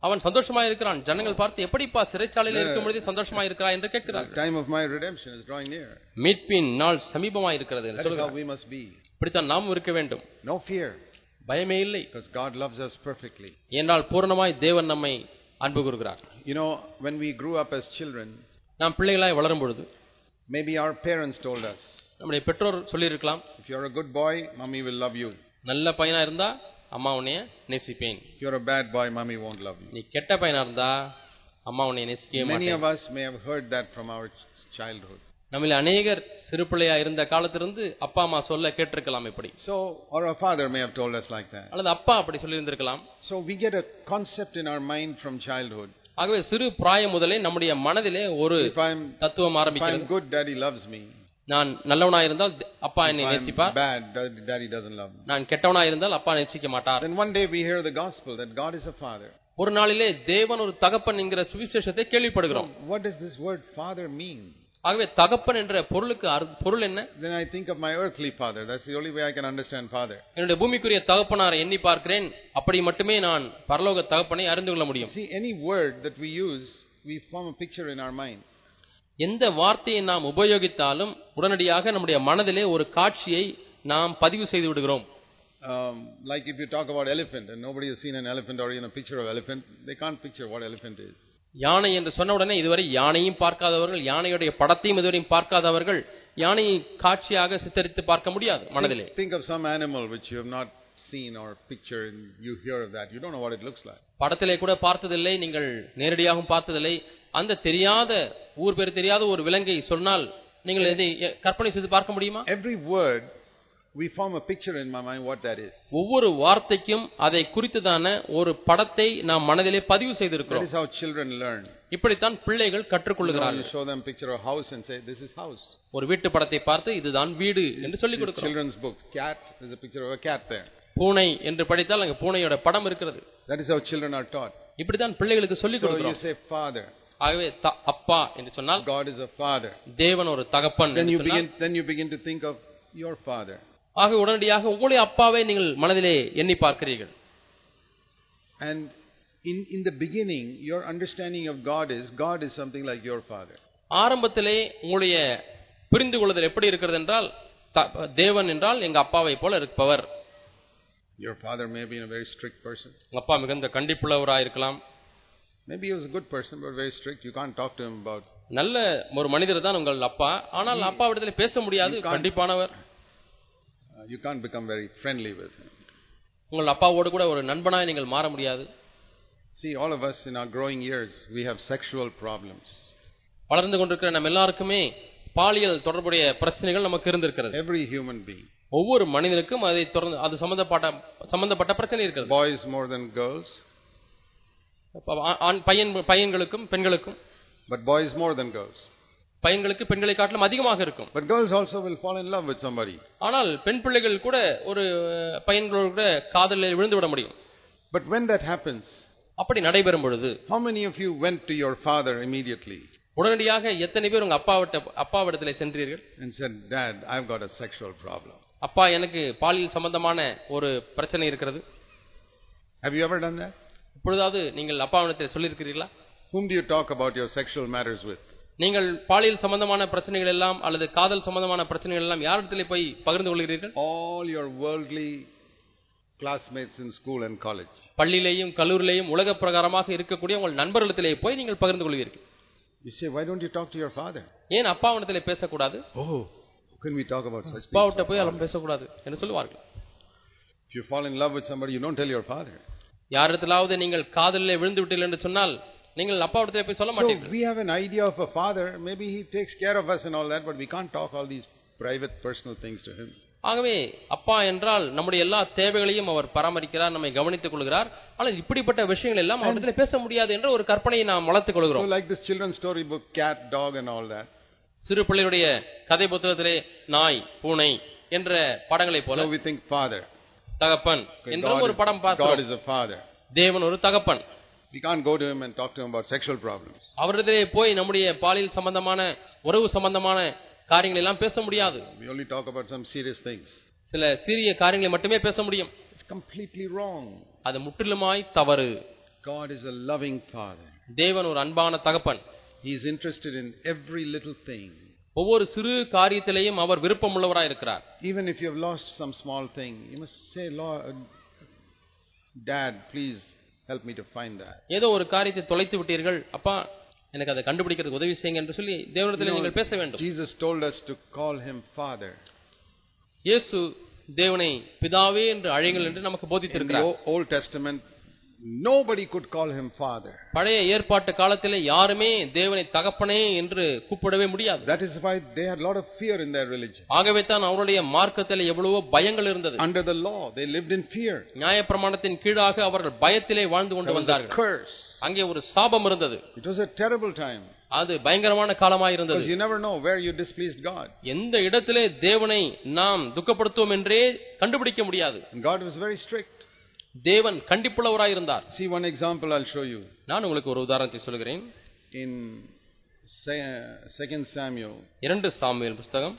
அவன் சந்தோஷமா இருக்கிறான். ஜனங்கள் பார்த்து எப்படிப்பா சிறைச்சாலையில் இருக்கும் பொழுது சந்தோஷமா இருக்கிறாய் என்று கேட்கிறார். The time of my redemption is drawing near. மீட்பின் நாள் சமீபமாய் இருக்கிறது என்று That's how சொல்கிறார். we must be. இப்படித்தான் நாம் இருக்க வேண்டும். No fear. பயமே இல்லை. Because God loves us perfectly. ஏனென்றால் பூரணமாய் தேவன் நம்மை அன்பு கூறுகிறார். You know, when we grew up as children, நாம் பிள்ளைகளாய் வளரும் பொழுது maybe our parents told us, நம்முடைய பெற்றோர் சொல்லியிருக்கலாம், if you're a good boy, mommy will love you. நல்ல பையனா இருந்தா அம்மா உன்னைய நேசிப்பேன். If you're a bad boy, mommy won't love you. நீ கெட்ட பையனா இருந்தா அம்மா உன்னை நேசிக்கவே Many மாட்டேன். of us may have heard that from our childhood. நம்மில் அநேகர் சிறு பிள்ளையா இருந்த காலத்திலிருந்து அப்பா அம்மா சொல்ல கேட்டிருக்கலாம் இப்படி. So, or our father may have told us like that. அல்லது அப்பா அப்படி சொல்லி இருந்திருக்கலாம். So we get a concept in our mind from childhood. ஆகவே சிறு பிராயம் முதலே நம்முடைய மனதிலே ஒரு தத்துவம் If I'm ஆரம்பிக்கிறது. good, daddy loves me. நான் நல்லவனா இருந்தால் அப்பா என்னை If I'm நேசிப்பார். bad, daddy doesn't love me. நான் கெட்டவனா இருந்தால் அப்பா நேசிக்க மாட்டார். Then one day we hear the gospel that God is a father. ஒரு நாளிலே தேவன் ஒரு தகப்பன் என்கிற சுவிசேஷத்தை கேள்விப்படுகிறோம். So what does this word father mean? ஆகவே தகப்பன் என்ற பொருளுக்கு பொருள் என்ன? Then I think of my earthly father. That's the only way I can understand father. என்னுடைய பூமிக்குரிய தகப்பனாரை எண்ணி பார்க்கிறேன். அப்படி மட்டுமே நான் பரலோக தகப்பனை அறிந்து கொள்ள முடியும். See, any word that we use, we form a picture in our mind. எந்த வார்த்தையை நாம் உபயோகித்தாலும் உடனடியாக நம்முடைய மனதிலே ஒரு காட்சியை நாம் பதிவு செய்து விடுகிறோம். Like if you talk about elephant and nobody has seen an elephant or even a picture of elephant, they can't picture what elephant is. யானை என்று சொன்ன உடனே இதுவரை யானையும் பார்க்காதவர்கள், யானையுடைய படத்தையும் இதுவரையும் பார்க்காதவர்கள் யானையை காட்சியாக சித்தரித்து பார்க்க முடியாது மனதிலே. Think of some animal which you have not seen or picture and you hear of that. You don't know what it looks like. படத்திலே கூட பார்த்ததில்லை, நீங்கள் நேரடியாகவும் பார்த்ததில்லை. அந்த தெரியாத ஊர் பேர் தெரியாத ஒரு விலங்கை சொன்னால் நீங்கள் இதை கற்பனை செய்து பார்க்க முடியுமா? Every word we form a picture in my mind what that is. ஒவ்வொரு வார்த்தைக்கும் அதை குறித்ததான ஒரு படத்தை நாம் மனதிலே பதிவு செய்திருக்கிறோம். That is how children learn. இப்படித்தான் பிள்ளைகள் கற்றுக்கொள்கிறார்கள். You show them picture of house and say this is house. ஒரு வீட்டு படத்தை பார்த்து இதுதான் வீடு என்று சொல்லிக் கொடுக்கிறோம். Children's book, cat, there's a picture of a cat there. பூனை என்று படித்தால் அங்க பூனையோட படம் இருக்கிறது. That is how children are taught. இப்படித்தான் பிள்ளைகளுக்கு சொல்லிக் So கொடுக்கிறோம். you say father. ஆகவே அப்பா என்று சொன்னால் God is a father. தேவன் ஒரு தகப்பன். Then you begin to think of your father. ஆக உடனடியாக உங்களுடைய அப்பாவை நீங்கள் மனதிலே எண்ணி பார்க்கிறீர்கள். And in the beginning your understanding of God is something like your father. ஆரம்பத்திலே உங்களுடைய புரிந்து கொள்ளுதல் எப்படி இருக்கிறது என்றால் தேவன் என்றால் எங்க அப்பாவை போல இருப்பவர். Your father may be a very strict person. உங்க அப்பா மிகுந்த கண்டிப்புள்ளவராக இருக்கலாம். Maybe he was a good person but very strict. You can't talk to him about. நல்ல ஒரு மனிதர் தான் உங்கள் அப்பா. ஆனால் அப்பாவிடத்தில் பேச முடியாது, கண்டிப்பானவர். You can't become very friendly with him. உங்கள் அப்பாவோடு கூட ஒரு நண்பனாய் நீங்கள் மாற முடியாது. See, all of us in our growing years we have sexual problems. வளர்ந்து கொண்டிருக்கிற நம்ம எல்லாருக்குமே பாலியல் தொடர்புடைய பிரச்சனைகள் நமக்கு இருந்திருக்கிறது. Every human being. ஒவ்வொரு மனிதனுக்கும் அதை தொடர்ந்து அது சம்பந்தப்பட்ட பிரச்சனை இருக்கிறது. Boys more than girls. பையன்களுக்கும் பெண்களுக்கும். But boys more than girls. பையன்களுக்கு பெண்களை காட்டிலும் அதிகமாக இருக்கும். But girls also will fall in love with somebody. ஆனால் பெண் பிள்ளைகள் கூட ஒரு பையன்களோடு கூட காதலில் விழுந்து விட முடியும். But when that happens, அப்படி நடைபெறும் பொழுது how many of you went to your father immediately? உடனடியாக எத்தனை பேர் உங்க அப்பாவிடத்திலே சென்றீர்கள்? And said, Dad, I've got a sexual problem. அப்பா, எனக்கு பாலியல் சம்பந்தமான ஒரு பிரச்சனை இருக்கிறது. Have you ever done that? இப்பொழுதாவது நீங்கள் அப்பாவிடத்தில் சொல்லியிருக்கிறீர்களா? Whom do you talk about your sexual matters with? நீங்கள் பாலியல் சம்பந்தமான பிரச்சனைகள் எல்லாம் அல்லது காதல் சம்பந்தமான பிரச்சனைகள் எல்லாம் யாரிடத்திலே போய் பகிர்ந்து கொள்கிறீர்கள்? All your worldly classmates in school and college. பள்ளியிலேயும் கல்லூரியிலேயும் உலக பிரகாரமாக இருக்கக்கூடிய உங்கள் நண்பர்களிடத்திலே போய் நீங்கள் பகிர்ந்து கொள்வீர்கள். You say, why don't you talk to your father? ஏன் அப்பாவிடத்திலே பேசக்கூடாது? Oh, how can we talk about such things? அப்பாவிட்ட போய் எல்லாம் பேசக்கூடாது என்று சொல்லுவார்கள். If you fall in love with somebody, you don't tell your father. யாரிடத்திலாவது நீங்கள் காதலிலே விழுந்து விட்டீர்கள் என்று சொன்னால் நீங்கள் அப்பாவிடத்திலே போய் சொல்ல மாட்டீர்கள். So we have an idea of a father, maybe he takes care of us and all that, but we can't talk all these private personal things to him. ஆகவே அப்பா என்றால் நம்முடைய எல்லா தேவைகளையும் அவர் பராமரிக்கிறார், நம்மை கவனித்துக் கொள்கிறார். ஆனால் இப்படிப்பட்ட விஷயங்கள் எல்லாம் அவரிடத்தில் பேச முடியாது என்ற ஒரு கற்பனையை நாம் வளர்த்துக் கொள்கிறோம். So like this children's story book, cat, dog and all that. சிறு பிள்ளைகளுடைய கதை புத்தகத்திலே நாய், பூனை என்ற படங்களை போல So we think father. தகப்பன் என்ற ஒரு படம் பார்த்தோம். God is a father. தேவன் ஒரு தகப்பன். We can't go to him and talk to him about sexual problems. அவரிடத்திலே போய் நம்முடைய பாலியல் சம்பந்தமான உறவு சம்பந்தமான காரியங்களை எல்லாம் பேச முடியாது. We only talk about some serious things. சில சிறிய காரியங்களை மட்டுமே பேச முடியும். It's completely wrong. அது முற்றிலுமாய் தவறு. God is a loving Father. தேவன் ஒரு அன்பான தகப்பன். He is interested in every little thing. ஒவ்வொரு சிறு காரியத்திலேயும் அவர் விருப்பமுள்ளவராய் இருக்கிறார். Even if you have lost some small thing, you must say, Lord, Dad, please help me to find that. ஏதோ ஒரு காரியத்தை தொலைத்து விட்டீர்கள், அப்பா எனக்கு அதை கண்டுபிடிக்கிறதுக்கு உதவி செய்யுங்க என்று சொல்லி தேவனிடத்தில் நீங்கள் பேச வேண்டும். Jesus told us to call him Father. இயேசு தேவனை பிதாவே என்று அழையுங்கள் என்று நமக்கு போதித்திருக்கிறார். In the Old Testament, nobody could call him Father. பழைய ஏற்பாட்டு காலத்திலே யாருமே தேவனை தகப்பனே என்று கூப்பிடவே முடியாது. That is why they had a lot of fear in their religion. ஆகவே தான் அவருடைய மார்க்கத்தில் எவ்வளவோ பயங்கள் இருந்தது. Under the law, they lived in fear. நியாயப்பிரமாணத்தின் கீழாக அவர்கள் பயத்திலே வாழ்ந்து கொண்டு வந்தார்கள். Curse. அங்கே ஒரு சாபம் இருந்தது. It was a terrible time. அது பயங்கரமான காலமாய் இருந்தது. Because you never know where you displeased God. எந்த இடத்திலே தேவனை நாம் துக்கப்படுத்துவோம் என்றே கண்டுபிடிக்க முடியாது. God was very strict. தேவன் கண்டிப்புள்ளவராய் இருந்தார். See one example I'll show you. நான் உங்களுக்கு ஒரு உதாரணத்தை சொல்கிறேன். In 2 Samuel. 2 சாமுவேல் புத்தகம்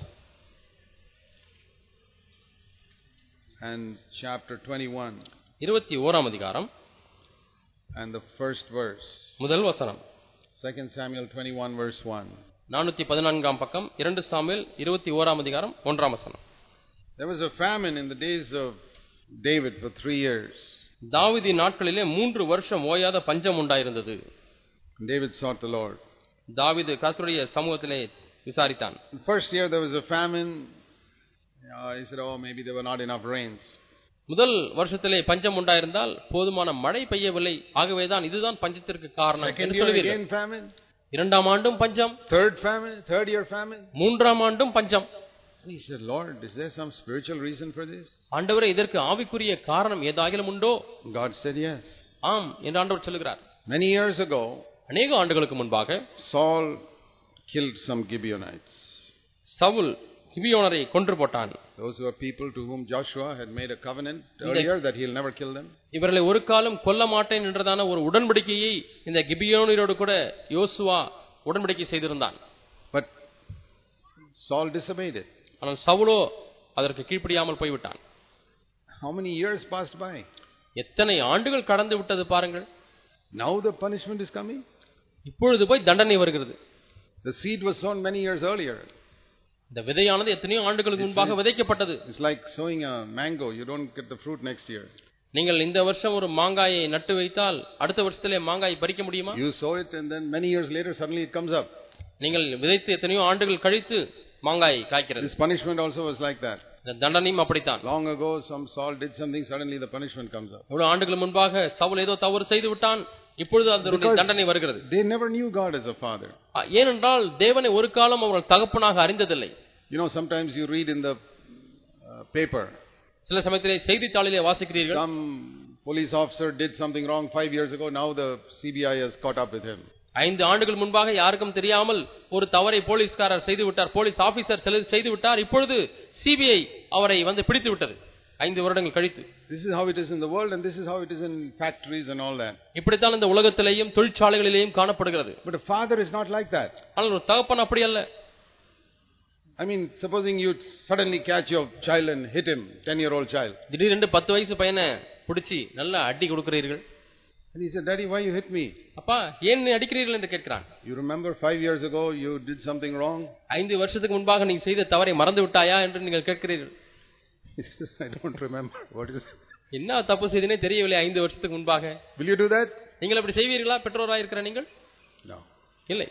and chapter 21. 21ஆம் அதிகாரம் and the first verse. முதல் வசனம். 2 Samuel 21 verse 1. 414ஆம் பக்கம் 2 சாமுவேல் 21ஆம் அதிகாரம் 1ஆம் வசனம். There was a famine in the days of David for 3 years. தாவீதின் நாட்களிலே 3 வருஷம் ஓயாத பஞ்சம் உண்டாயிருந்தது. David sought the Lord. தாவீது கர்த்தருடைய சமூகத்திலே விசாரித்தான். The first year there was a famine. He said, oh, maybe there were not enough rains. முதல் வருஷத்திலே பஞ்சம் உண்டாயிருந்தால் போதுமான மழை பெய்யவில்லை, ஆகவேதான் இதுதான் பஞ்சத்திற்கு காரணம் என்று சொல்வீர்கள். இரண்டாம் ஆண்டும் பஞ்சம். Third year famine. மூன்றாம் ஆண்டும் பஞ்சம். He said, Lord, is there some spiritual reason for this? ஆண்டவரே, இதற்கு ஆவிக்குரிய காரணம் ஏதாகிலும் உண்டோ? God said yes. ஆம் என்று ஆண்டவர் சொல்கிறார். Many years ago, அநேக ஆண்டுகளுக்கு முன்பாக Saul killed some Gibeonites. Saul கிபியோனரை கொன்று போட்டான். Those were people to whom Joshua had made a covenant earlier that he'll never kill them. இவர்களை ஒரு காலம் கொல்ல மாட்டேன் என்றதான ஒரு உடன்படிக்கையை இந்த கிபியோனரோடு கூட யோசுவா உடன்படிக்கை செய்திருந்தான். But Saul disobeyed it. ஆனால் சவுலோ அதற்கு கீழ்ப்படியாமல் போய்விட்டான். How many years passed by? எத்தனை ஆண்டுகள் கடந்து விட்டது பாருங்கள். Now the punishment is coming. இப்பொழுது போய் தண்டனை வருகிறது. The seed was sown many years earlier. இந்த விதையானது எத்தனையோ ஆண்டுகளுக்கு முன்பாக விதைக்கப்பட்டது. It's like sowing a mango. You don't get the fruit next year. நீங்கள் இந்த வருஷம் ஒரு மாங்காயை நட்டு வைத்தால் அடுத்த வருஷத்திலே மாங்காய் பறிக்க முடியுமா? You sow it and then many years later suddenly it comes up. நீங்கள் விதைத்து எத்தனையோ ஆண்டுகள் கழித்து மாங்காய் காய்க்கிறது. This punishment also was like that. இந்த தண்டனையும் அப்படித்தான். Long ago some Saul did something, suddenly the punishment comes up. இவ்வளவு ஆண்டுகள் முன்பாக சவுல் ஏதோ தவறு செய்து விட்டான், இப்பொழுது அதனுடைய தண்டனை வருகிறது. They never knew God as a father. ஏனென்றால் தேவனை ஒரு காலம் அவர்கள் தகப்பனாக அறிந்ததில்லை. You know, sometimes you read in the paper. சில சமயத்திலே செய்தித்தாளிலே வாசிக்கிறீர்கள். Some police officer did something wrong 5 years ago. Now the CBI has caught up with him. 5 ஆண்டுகள் முன்பாக யாருக்கும் தெரியாமல் ஒரு தவறை போலீஸ்காரர் செய்து விட்டார், போலீஸ் ஆபீசர் செய்து விட்டார். இப்பொழுது சிபிஐ அவரை வந்து பிடித்து விட்டது 5 வருடங்கள் கழித்து. This is how it is in the world and this is how it is in factories and all that. இப்படித்தான் இந்த உலகத்திலேயும் தொழிற்சாலைகளிலேயும் காணப்படுகிறது. But a father is not like that. ஆனால் ஒரு தகப்பன் அப்படி அல்ல. I mean, supposing you suddenly catch your child and hit him, 10-year-old child. திடீரென்று 10 வயசு பையனை பிடிச்சி நல்லா அடி கொடுக்கிறீர்கள். And he said, Daddy, why you hit me? அப்பா, ஏன் நீ அடிக்கிறீர்கள் என்று கேட்கிறான். You remember 5 years ago you did something wrong? 5 வருஷத்துக்கு முன்பாக நீ செய்த தவறை மறந்து விட்டாயா என்று நீங்கள் கேட்கிறீர்கள். He says, I don't remember. What is it? என்ன தப்பு செய்தனே தெரியவில்லை 5 வருஷத்துக்கு முன்பாக. Will you do that? நீங்கள் அப்படி செய்வீர்களா பெற்றோராக இருக்கிற நீங்கள்? No. இல்லை.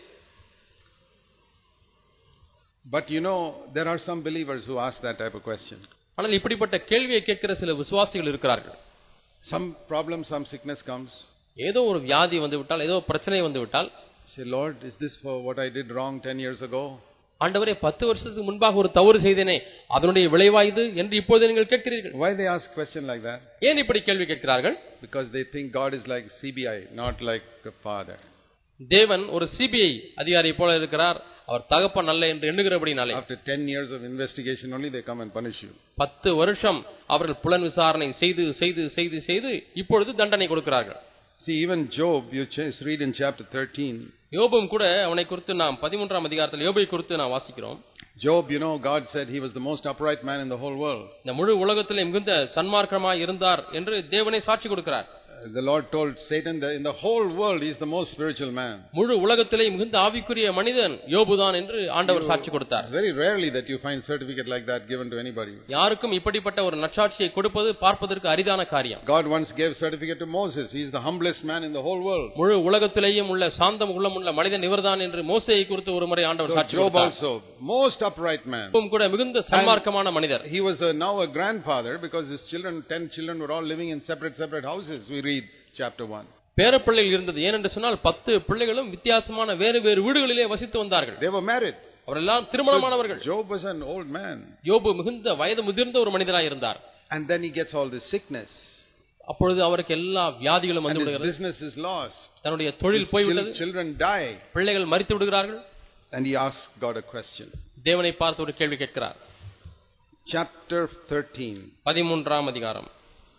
But you know, there are some believers who ask that type of question. ஆனால் இப்படிப்பட்ட கேள்வியை கேட்கிற சில விசுவாசிகள் இருக்கிறார்கள். Some problem, some sickness comes. ஏதோ ஒரு வியாதி வந்து விட்டால், ஏதோ பிரச்சனை வந்து விட்டால், say, Lord, is this for what I did wrong 10 years ago? ஆண்டவரே 10 வருஷத்துக்கு முன்பாக ஒரு தவறு செய்தேனே, அதனுடைய விளைவா இது என்று இப்பொழுது நீங்கள் கேட்கிறீர்கள். Why they ask question like that? ஏன் இப்படி கேள்வி கேட்கிறார்கள்? Because they think God is like CBI, not like a father. தேவன் ஒரு சிபிஐ அதிகாரி போல இருக்கிறார், அவர் தகப்பன் அல்ல என்று எண்ணுகிறபடினாலே. After 10 years of investigation only they come and punish you. 10 வருஷம் அவர்கள் புலன் விசாரணை செய்து செய்து செய்து செய்து இப்பொழுது தண்டனை கொடுக்கிறார்கள். See, even Job, you read in chapter 13. யோபும் கூட அவனை குறித்து நாம் 13ஆம் அதிகாரத்தில் யோபை குறித்து நாம் வாசிக்கிறோம். Job, you know, God said he was the most upright man in the whole world. இந்த முழு உலகத்திலே மிகுந்த சன்மார்க்கமாய் இருந்தார் என்று தேவனே சாட்சி கொடுக்கிறார். the Lord told Satan that in the whole world he is the most spiritual man. முழு உலகத்திலே மிகுந்த ஆவிக்குரிய மனிதன் யோபுதான் என்று ஆண்டவர் சாட்சி கொடுத்தார். Very rarely that you find certificate like that given to anybody. யாருக்கும் இப்படிப்பட்ட ஒரு நற்சாட்சியை கொடுப்பது பார்ப்பதற்கு அரிதான காரியம். God once gave certificate to Moses. He is the humblest man in the whole world. முழு உலகத்திலேயும் உள்ள சாந்தம் உள்ளமுள்ள மனிதன் இவர்தான் என்று மோசேயை குறித்து ஒரு முறை ஆண்டவர் சாட்சி கொடுத்தார். So Job also, most upright man. கூட மிகுந்த சன்மார்க்கமான மனிதர். He was now a grandfather because his children, 10 children were all living in separate houses. We read chapter 1. பேரப்பிள்ளைகள் இருந்தது. ஏனென்று சொன்னால் 10 பிள்ளைகளும் வித்தியாசமான வேறு வேறு வீடுகளிலே வசித்து வந்தார்கள். They were married. அவரெல்லாம் திருமணமானவர்கள். Job was an old man. யோபு மிகுந்த வயது முதிர்ந்த ஒரு மனிதனாய் இருந்தார். And then he gets all this sickness. அப்பொழுது அவருக்கு எல்லா வியாதிகளும் வந்து விடுகிறது. His business is lost. தன்னுடைய தொழில் போய்விட்டது. Children die. பிள்ளைகள் மரித்து விடுகிறார்கள். And he asks God a question. தேவனை பார்த்து ஒரு கேள்வி கேட்கிறார். Chapter 13. 13ஆம் அதிகாரம்.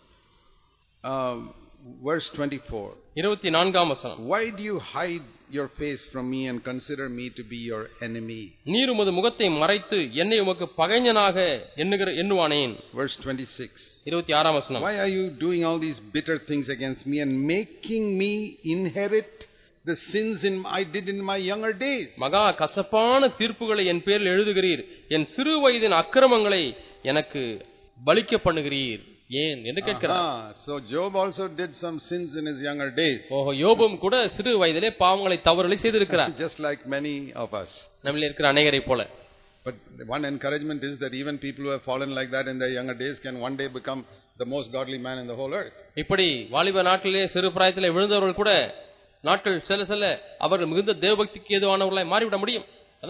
Verse 24. 24ஆம் வசனம். Why do you hide your face from me and consider me to be your enemy? நீர் உமது முகத்தை மறைத்து என்னை உமக்கு பகைஞனாக எண்ணுவானேன். Verse 26. 26ஆம் வசனம். Why are you doing all these bitter things against me and making me inherit the sins I did in my younger days? மகா கசப்பான தீர்ப்புகளை என் பேரில் எழுதுகிறீர். என் சிறு வயதின் அக்கிரமங்களை எனக்கு பலிக்க பண்ணுகிறீர். ஏன் என்று கேட்கிறார். So Job also did some sins in his younger days. யோபும் கூட சிறு வயதிலே பாவங்களை தவறுகளை செய்திருக்கிறார். Just like many of us. நம்மில் இருக்கிற அநேகரை போல. But one encouragement is that even people who have fallen like that in their younger days can one day become the most godly man in the whole earth. இப்படி வாலிப நாட்களிலே சிறு பிராயத்திலே விழுந்தவர்கள் கூட நாட்கள் செல்ல செல்ல அவர்கள் மிகுந்த தேவபக்திக்கு ஏதுவானவர்களாய் மாறிவிட முடியும்.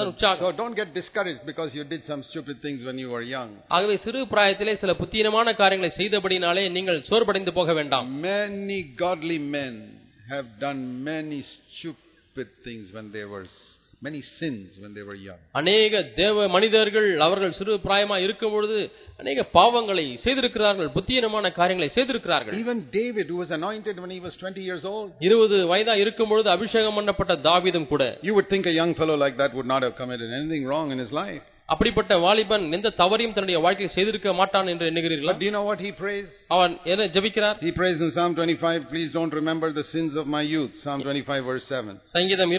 So don't get discouraged because you did some stupid things when you were young. ஆகவே சிறு பிராயத்திலே சில புத்தியீனமான காரியங்களை செய்தபடினாலே நீங்கள் சோர்வடைந்து போக வேண்டாம். Many godly men have done many stupid things when they were many sins when they were young. அநேக தேவ மனிதர்கள் அவர்கள் சிறு பிராயமாய் இருக்கும் பொழுது அநேக பாவங்களை செய்திருக்கிறார்கள், புத்தியீனமான காரியங்களை செய்திருக்கிறார்கள். Even David, who was anointed when he was 20 years old, 20 வயதா இருக்கும் பொழுது அபிஷேகம் பண்ணப்பட்ட தாவீதும் கூட. You would think a young fellow like that would not have committed anything wrong in his life. அப்படிப்பட்ட வாலிபன் எந்த தவறையும் தன்னுடைய வாழ்க்கையில் செய்திருக்க மாட்டான் என்று எண்ணுகிறீர்களா? But do you know what he prays? அவன் என்ன ஜெபிக்கிறார்? He prays in Psalm 25, please don't remember the sins of my youth. Psalm 25 verse 7. சங்கீதம்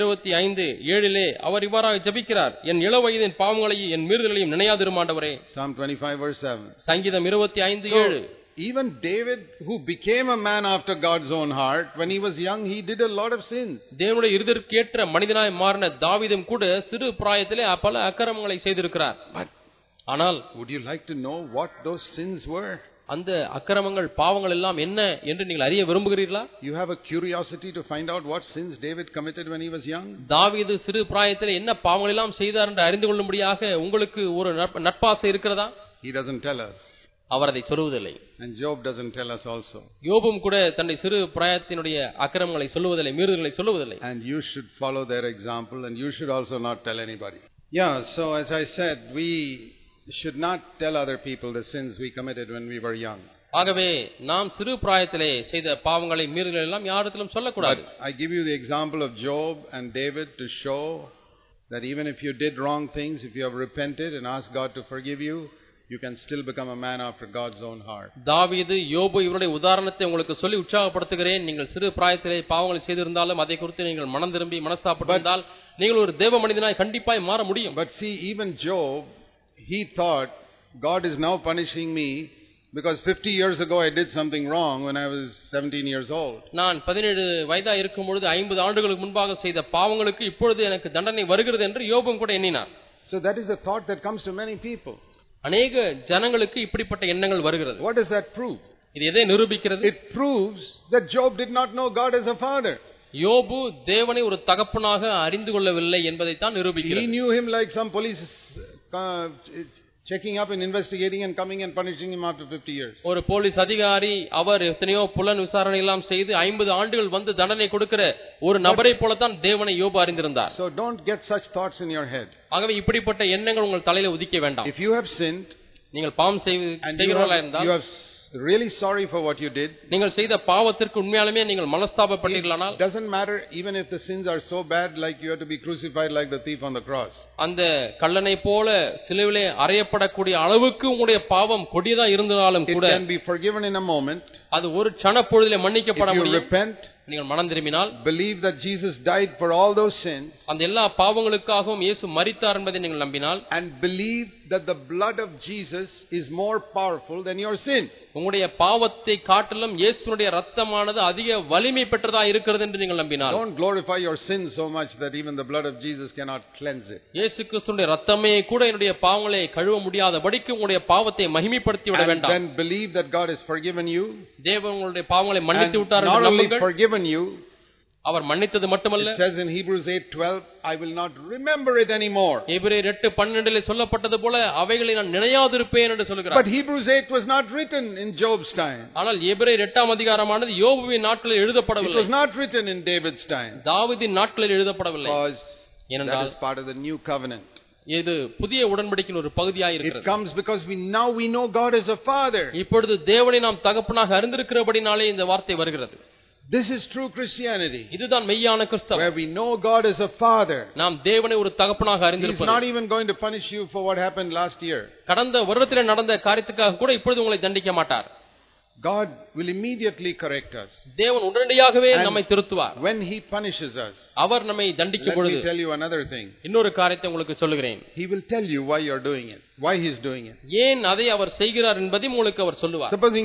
25:7 அவர் இவ்வாறாக ஜெபிக்கிறார். என் இளவயதின் பாவங்களையும் என் மீறுதலையும் நினையாதிரும் ஆண்டவரே. Psalm 25 verse 7. சங்கீதம் 25:7. Even David, who became a man after God's own heart, when he was young, he did a lot of sins. தேவனுடைய இருதயத்திற்கேற்ற மனிதனாய் மாறின தாவீதும் கூட சிறு பிராயத்திலே பல அக்கிரமங்களை செய்திருக்கிறார். ஆனால் would you like to know what those sins were? அந்த அக்கிரமங்கள் பாவங்கள் எல்லாம் என்ன என்று நீங்கள் அறிய விரும்புகிறீர்களா? You have a curiosity to find out what sins David committed when he was young? தாவீது சிறு பிராயத்திலே என்ன பாவங்கள் எல்லாம் செய்தார் என்று அறிந்து கொள்ளும்படியாக உங்களுக்கு ஒரு நட்பாசை இருக்கிறதா? He doesn't tell us. அவர் அதை சொல்வதில்லை. And Job doesn't tell us also. யோபும் கூட தன்னுடைய சிறு பிராயத்தினுடைய அக்கிரமங்களை சொல்லுவதில்லை, மீறுதல்களை சொல்லுவதில்லை. And you should follow their example and you should also not tell anybody. Yeah, so as I said, we should not tell other people the sins we committed when we were young. ஆகவே நாம் சிறு பிராயத்திலே செய்த பாவங்களை மீறுதல்களை எல்லாம் யாரிடத்திலும் சொல்லக்கூடாது. I give you the example of Job and David to show that even if you did wrong things, if you have repented and asked God to forgive you, you can still become a man after God's own heart. தாவீது யோபு இவருடைய உதாரணத்தை உங்களுக்கு சொல்லி உற்சாகப்படுத்துகிறேன். நீங்கள் சிறு பிராயத்திலே பாவங்களை செய்திருந்தாலும் அதை குறித்து நீங்கள் மனம் திரும்பி மனஸ்தாபப்பட்டிருந்தால் நீங்கள் ஒரு தேவ மனிதனாய் கண்டிப்பாய் மாற முடியும். But see, even Job, he thought God is now punishing me because 50 years ago I did something wrong when I was 17 years old. நான் 17 வயதா இருக்கும் பொழுது 50 ஆண்டுகளுக்கு முன்பாக செய்த பாவங்களுக்கு இப்பொழுது எனக்கு தண்டனை வருகிறது என்று யோபும் கூட எண்ணினார். So that is the thought that comes to many people. அநேக ஜனங்களுக்கு இப்படிப்பட்ட எண்ணங்கள் வருகிறது. What does that prove? இது எதை நிரூபிக்கிறது? It proves that Job did not know God as a father. யோபு தேவனை ஒரு தகப்பனாக அறிந்து கொள்ளவில்லை என்பதை தான் நிரூபிக்கிறது. He knew him like some police checking up and investigating and coming and punishing him after 50 years. ஒரு போலீஸ் அதிகாரி அவர் எத்தனையோ புலன் விசாரணை எல்லாம் செய்து 50 ஆண்டுகள் வந்து தண்டனை கொடுக்கிற ஒரு நபரை போல தான் தேவனை யோபு அறிந்திருந்தார். So don't get such thoughts in your head. ஆகவே இப்படிப்பட்ட எண்ணங்கள் உங்கள் தலையில உதிக்க வேண்டாம். If you have sinned, நீங்கள் பாவம் செய்கிறவர்களாக இருந்தால், you have really sorry for what you did, நீங்கள் செய்த பாவத்திற்கு உண்மையாலுமே நீங்கள் மனஸ்தாபப்பட்டீர்களானால், doesn't matter even if the sins are so bad like you have to be crucified like the thief on the cross. அந்த கள்ளனை போல சிலுவையிலே அறையப்படக்கூடிய அளவுக்கு உங்களுடைய பாவம் கொடியதா இருந்தாலும் It கூட can be forgiven in a moment. அது ஒரு க்ஷணப்பொழுதிலே மன்னிக்கப்பட If you முடியும். repent, நீங்கள் மனம் திரும்பினால், believe that Jesus died for all those sins, அந்த எல்லா பாவங்களுக்காகவும் இயேசு மரித்தார் என்பதை நீங்கள் நம்பினால், and believe that the blood of Jesus is more powerful than your sin. உங்களுடைய பாவத்தை காட்டிலும் இயேசுவுடைய இரத்தமானது அதிக வலிமை பெற்றதா இருக்கிறது என்று நீங்கள் நம்பினால், Don't glorify your sin so much that even the blood of Jesus cannot cleanse it. இயேசு கிறிஸ்துவினுடைய இரத்தமே கூட என்னுடைய பாவங்களை கழுவ முடியாதபடிக்கு உங்களுடைய பாவத்தை மகிமைப்படுத்தி விட And வேண்டாம். then believe that God has forgiven you, தேவன் உங்களுடைய பாவங்களை and மன்னித்து விட்டார் not என்று only நம்புங்கள். forgiven you, அவர் மன்னித்தது மட்டுமல்ல, it says in Hebrews 8:12, I will not remember it anymore. எபிரேயர் 8:12 சொல்லப்பட்டது போல அவைகளை நான் நினையாதிருப்பேன் என்று சொல்கிறார். But Hebrews 8 was not written in Job's time. ஆனால் எபிரேயர் 8 அதிகாரமானது யோபுவின் நாட்களில் It எழுதப்படவில்லை, was not written in David's time. தாவீதின் நாட்களில் எழுதப்படவில்லை. Because that ஏனென்றால் is part of the new covenant. இது புதிய உடன்படிக்கையின் ஒரு பகுதியாக It இருக்கிறது. comes because we know God as a father. இப்பொழுது தேவனை நாம் தகப்பனாக அறிந்திருக்கிறபடினாலே இந்த வார்த்தை வருகிறது. This is true Christianity, இதுதான் மெய்யான கிறிஸ்தவம். where we know God as a father. நாம் தேவனை ஒரு தகப்பனாக He is அறிந்திருப்பது. not even going to punish you for what happened last year. கடந்த வருடத்திலே நடந்த காரியத்துக்காக கூட இப்பொழுது உங்களை தண்டிக்க மாட்டார். God will immediately correct us. தேவன் உடனடியாகவே And நம்மை திருத்துவார். when he punishes us, அவர் நம்மை தண்டிக்கும் let பொழுது me tell you another thing. இன்னொரு காரியத்தை உங்களுக்கு சொல்லுகிறேன். He will tell you why you are doing it, why he is doing it. ஏன் அதை அவர் செய்கிறார் என்பதை உங்களுக்கு அவர் சொல்லுவார். Supposing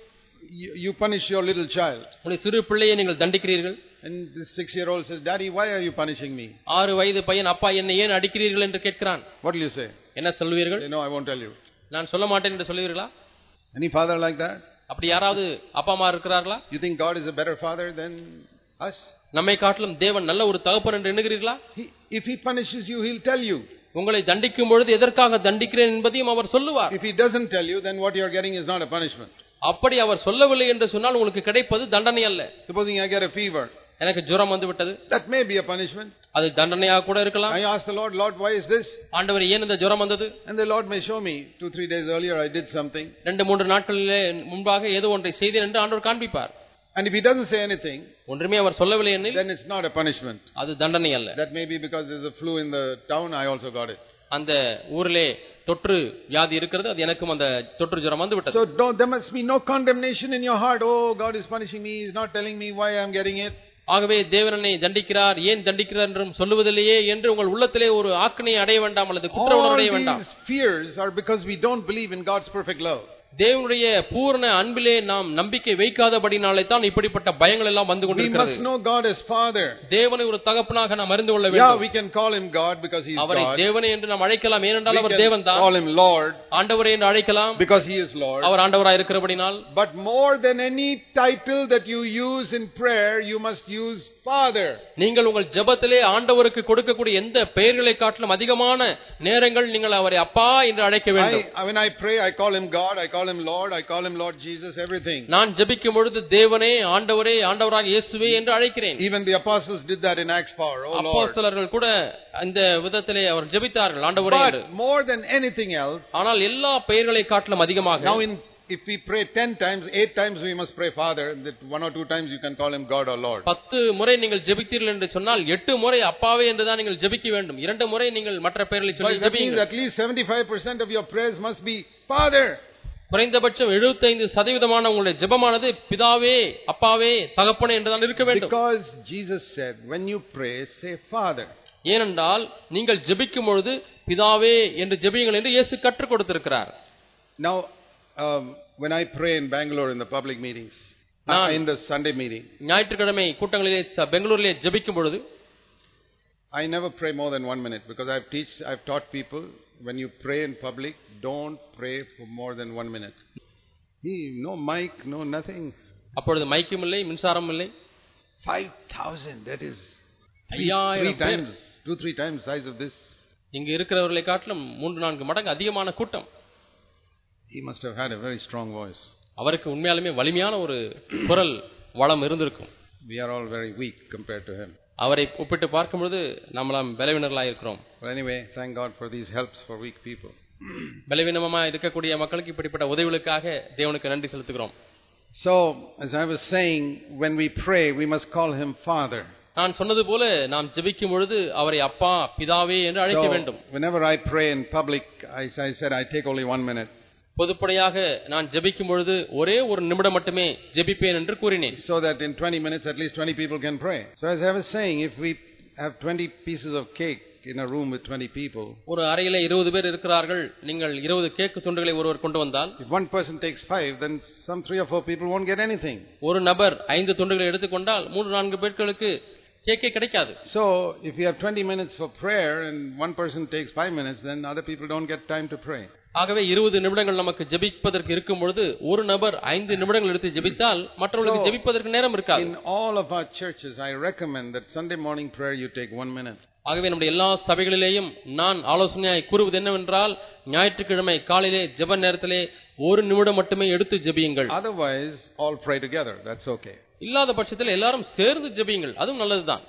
you punish your little child, உங்களுடைய சிறு பிள்ளையை நீங்கள் தண்டிக்கிறீர்கள். and this 6-year-old says, Daddy, why are you punishing me? 6 வயது பையன், அப்பா என்னை ஏன் அடிக்கிறீர்கள் என்று கேட்கிறான். What will you say? என்ன சொல்வீர்கள்? Say, no, I won't tell you. நான் சொல்ல மாட்டேன் என்று சொல்லுவீர்களா? Any father like that? அப்படி யாராவது அப்பா அம்மா இருக்கிறார்களா? You think God is a better father than us? நம்மை காட்டிலும் தேவன் நல்ல ஒரு தகப்பன் என்று எண்ணுகிறீர்களா? If he punishes you, he'll tell you. உங்களை தண்டிக்கும் பொழுது எதற்காக தண்டிக்கிறேன் என்பதையும் அவர் சொல்லுவார். If he doesn't tell you, then what you are getting is not a punishment. அப்படி அவர் சொல்லவில்லை என்று சொன்னால் உங்களுக்கு கிடைப்பது தண்டனை அல்ல. Supposing I get a fever, எனக்கு ஜுரம் வந்து விட்டது, that may be a punishment. அது தண்டனையாக கூட இருக்கலாம். I ask the Lord, Lord, why is this? ஆண்டவர் ஏன் இந்த ஜுரம் வந்தது? And the Lord may show me 2-3 days earlier I did something. 2-3 நாட்களிலே முன்பாக ஏதோ ஒன்றை செய்தேன் என்று ஆண்டவர் காண்பிப்பார். And if he doesn't say anything, ஒன்றுமே அவர் சொல்லவில்லை எனில் then it's not a punishment. அது தண்டனை அல்ல. That may be because there's a flu in the town, I also got it. அந்த ஊரிலே தொற்று வியாதி இருக்கிறது, அது எனக்கும் அந்த தொற்று ஜுரம் வந்து விட்டது. So there must be no condemnation in your heart. Oh, God is punishing me, he's not telling me why I'm getting it. ஆகவே தேவன் என்னை தண்டிக்கிறார், ஏன் தண்டிக்கிறார் என்றும் சொல்லுவதில்லையே என்று உங்கள் உள்ளத்திலே ஒரு ஆக்கினை அடைய வேண்டாம், அல்லது குற்ற உணர்வு அடைய வேண்டாம். All these fears are because we don't believe in God's perfect love. தேவனுடைய பூரண அன்பிலே நாம் நம்பிக்கை வைக்காதபடினாலே தான் இப்படிப்பட்ட பயங்கள் எல்லாம் வந்து We கொண்டிருக்கிறது. must know God as Father. தேவனை ஒரு தகப்பனாக நாம் அறிந்து கொள்ள Yeah, வேண்டும். we can call him God because he is அவரை God. தேவனே என்று நாம் அழைக்கலாம், ஏனென்றால் We அவர் can தேவன் தான். call him Lord ஆண்டவரே என்று அழைக்கலாம், because he is Lord. அவர் ஆண்டவராய் இருக்கிறபடினால். But more than any title that you use in prayer, you must use Father. நீங்கள் உங்கள் ஜெபத்திலே ஆண்டவருக்கு கொடுக்கக்கூடிய எந்த பெயர்களை காட்டிலும் அதிகமான நேரங்கள் நீங்கள் அவரை அப்பா என்று அழைக்க வேண்டும். When I pray, I call him God, I call him Lord, I call him Lord Jesus, everything. நான் ஜெபிக்கும் பொழுது தேவனே, ஆண்டவரே, ஆண்டவராக இயேசுவே என்று அழைக்கிறேன். Even the apostles did that in Acts 4. Oh Lord. அப்போஸ்தலர்கள் கூட இந்த விதத்திலே அவர் ஜெபித்தார்கள், ஆண்டவரே என்று. But more than anything else, ஆனால் எல்லா பெயர்களை காட்டிலும் அதிகமாக, now if we pray 10 times, 8 times we must pray Father, that 1 or 2 times you can call him God or Lord. 10 முறை நீங்கள் ஜெபித்தீர்கள் என்று சொன்னால் 8 முறை அப்பாவே என்று தான் நீங்கள் ஜெபிக்க வேண்டும். 2 முறை நீங்கள் மற்ற பெயர்களை சொல்லி But that means ஜெபியுங்கள். at least 75% of your prayers must be Father. குறைந்தபட்சம் 75% உங்களுடைய ஜெபமானது பிதாவே, அப்பாவே, தகப்பனே என்று தான் இருக்க வேண்டும். Because Jesus said, when you pray, say Father. ஏனென்றால் நீங்கள் ஜெபிக்கும் பொழுது பிதாவே என்று ஜெபியுங்கள் என்று இயேசு கற்றுக் கொடுத்திருக்கிறார். Now when I pray in Bangalore in the public meetings, in the Sunday meeting, ஞாயிற்றுக்கிழமை கூட்டங்களிலே பெங்களூரிலே ஜெபிக்கும் பொழுது I never pray more than 1 minute because I've taught people, when you pray in public, don't pray for more than 1 minute. No mic, no nothing. அப்பொழுது மைக்கும் இல்லை, மின்சாரம் இல்லை. 5,000, that is 5,000 times, 2-3 times size of this. இங்கு இருக்கிறவர்களை காட்டிலும் 3-4 மடங்கு அதிகமான கூட்டம். He must have had a very strong voice. அவருக்கு உண்மையாலுமே வலிமையான ஒரு குரல் வளம் இருந்திருக்கும். We are all very weak compared to him. அவரை ஒப்பிட்டு பார்க்கும்போது நம்மளாம் பலவீனர்களாக இருக்கிறோம். But anyway, thank God for these helps for weak people. பலவீனமா இருக்கக்கூடிய மக்களுக்கு இப்படிப்பட்ட உதவிகளுக்காக தேவனுக்கு நன்றி செலுத்துகிறோம். So, as I was saying, when we pray, we must call him Father. நான் சொன்னது போல நாம் ஜெபிக்கும் பொழுது அவரை அப்பா, பிதாவே என்று அழைக்க வேண்டும். Whenever I pray in public, I said I take only 1 minute. பொதுப்படையாக நான் ஜெபிக்கும் பொழுது ஒரே ஒரு நிமிடம் மட்டுமே ஜெபிப்பேன் என்று கூறினேன். So that in 20 minutes at least 20 people can pray. So as I was saying, if we have 20 pieces of cake in a room with 20 people, ஒரு அறையிலே 20 பேர் இருக்கிறார்கள், நீங்கள் 20 கேக் துண்டுகளை ஒருவர் கொண்டு வந்தால், if one person takes 5, then some 3 or 4 people won't get anything. ஒரு நபர் 5 துண்டுகளை எடுத்துக்கொண்டால் 3-4 பேர்களுக்கு கேக்கே கிடைக்காது. So if you have 20 minutes for prayer and one person takes 5 minutes, then other people don't get time to pray. ஆகவே 20 நிமிடங்கள் நமக்கு ஜெபிப்பதற்கு இருக்கும் பொழுது ஒரு நபர் 5 நிமிடங்கள் எடுத்து ஜெபித்தால் மற்றவர்களுக்கு ஜெபிப்பதற்கு நேரம் இருக்காது. In all of our churches, I recommend that Sunday morning prayer you take 1 minute. ஆகவே நம்முடைய எல்லா சபைகளிலேயும் நான் ஆலோசனையாய் கூறுவது என்னவென்றால், ஞாயிற்றுக்கிழமை காலையிலே ஜெப நேரத்திலே 1 நிமிடம் மட்டுமே எடுத்து ஜெபியுங்கள். Otherwise all pray together, that's okay. இல்லாத பட்சத்தில் எல்லாரும் சேர்ந்து ஜெபியுங்கள், அதுவும் நல்லதுதான்.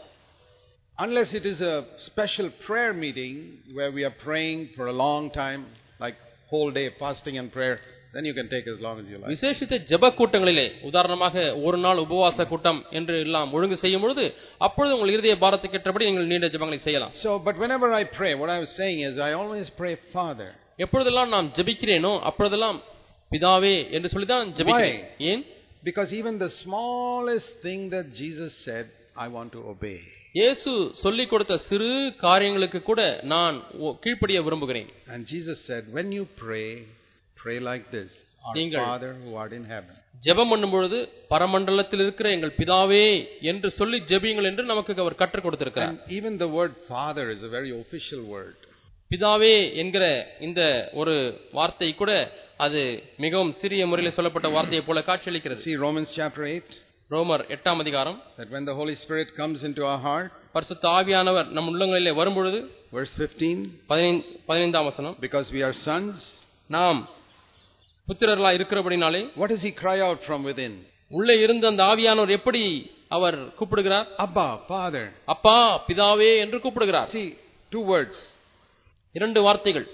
Unless it is a special prayer meeting where we are praying for a long time, like whole day fasting and prayer, then you can take as long as you like. விசேஷித்த ஜெப கூட்டங்களிலே, உதாரணமாக ஒரு நாள் உபவாச கூட்டம் என்று எல்லாம் ஒழுங்கு செய்யும் பொழுது அப்பொழுது உங்கள் இருதய பாரத்துக்கு ஏற்றபடி நீங்கள் நீண்ட ஜெபங்களை செய்யலாம். So but whenever I pray, what I was saying is I always pray Father. எப்பொழுதெல்லாம் நான் ஜெபிக்கிறேனோ அப்பொழுதெல்லாம் பிதாவே என்று சொல்லி தான் ஜெபிக்கிறேன். ஏன்? Because even the smallest thing that Jesus said, I want to obey. இயேசு சொல்லிக் கொடுத்த சிறு காரியங்களுக்கு கூட நான் கீழ்ப்படிய விரும்புகிறேன். And Jesus said, when you pray, pray like this, our Father who art in heaven. ஜெபம் பண்ணும் பொழுது பரமண்டலத்தில் இருக்கிற எங்கள் பிதாவே என்று சொல்லி ஜெபியுங்கள் என்று நமக்கு அவர் கற்றுக் கொடுத்திருக்கிறார். And even the word Father is a very official word. பிதாவே என்கிற இந்த ஒரு வார்த்தை கூட அது மிகவும் சிறிய முறையில் சொல்லப்பட்ட வார்த்தையை போல காட்சியளிக்கிறது. See Romans chapter 8. ரோமர் 8ஆம் அதிகாரம். That when the Holy Spirit comes into our heart, பரிசுத்த ஆவியானவர் நம் உள்ளங்களிலே வரும் பொழுது, verse 15, 15ஆம் வசனம், because we are sons, நாம் புத்திரர்களாய் இருக்கிறபடினாலே, what does he cry out from within? உள்ளே இருந்த அந்த ஆவியானவர் எப்படி அவர் கூப்பிடுகிறார்? Abba, Father. அப்பா, பிதாவே என்று கூப்பிடுகிறார். See, 2 words. 2 வார்த்தைகள்.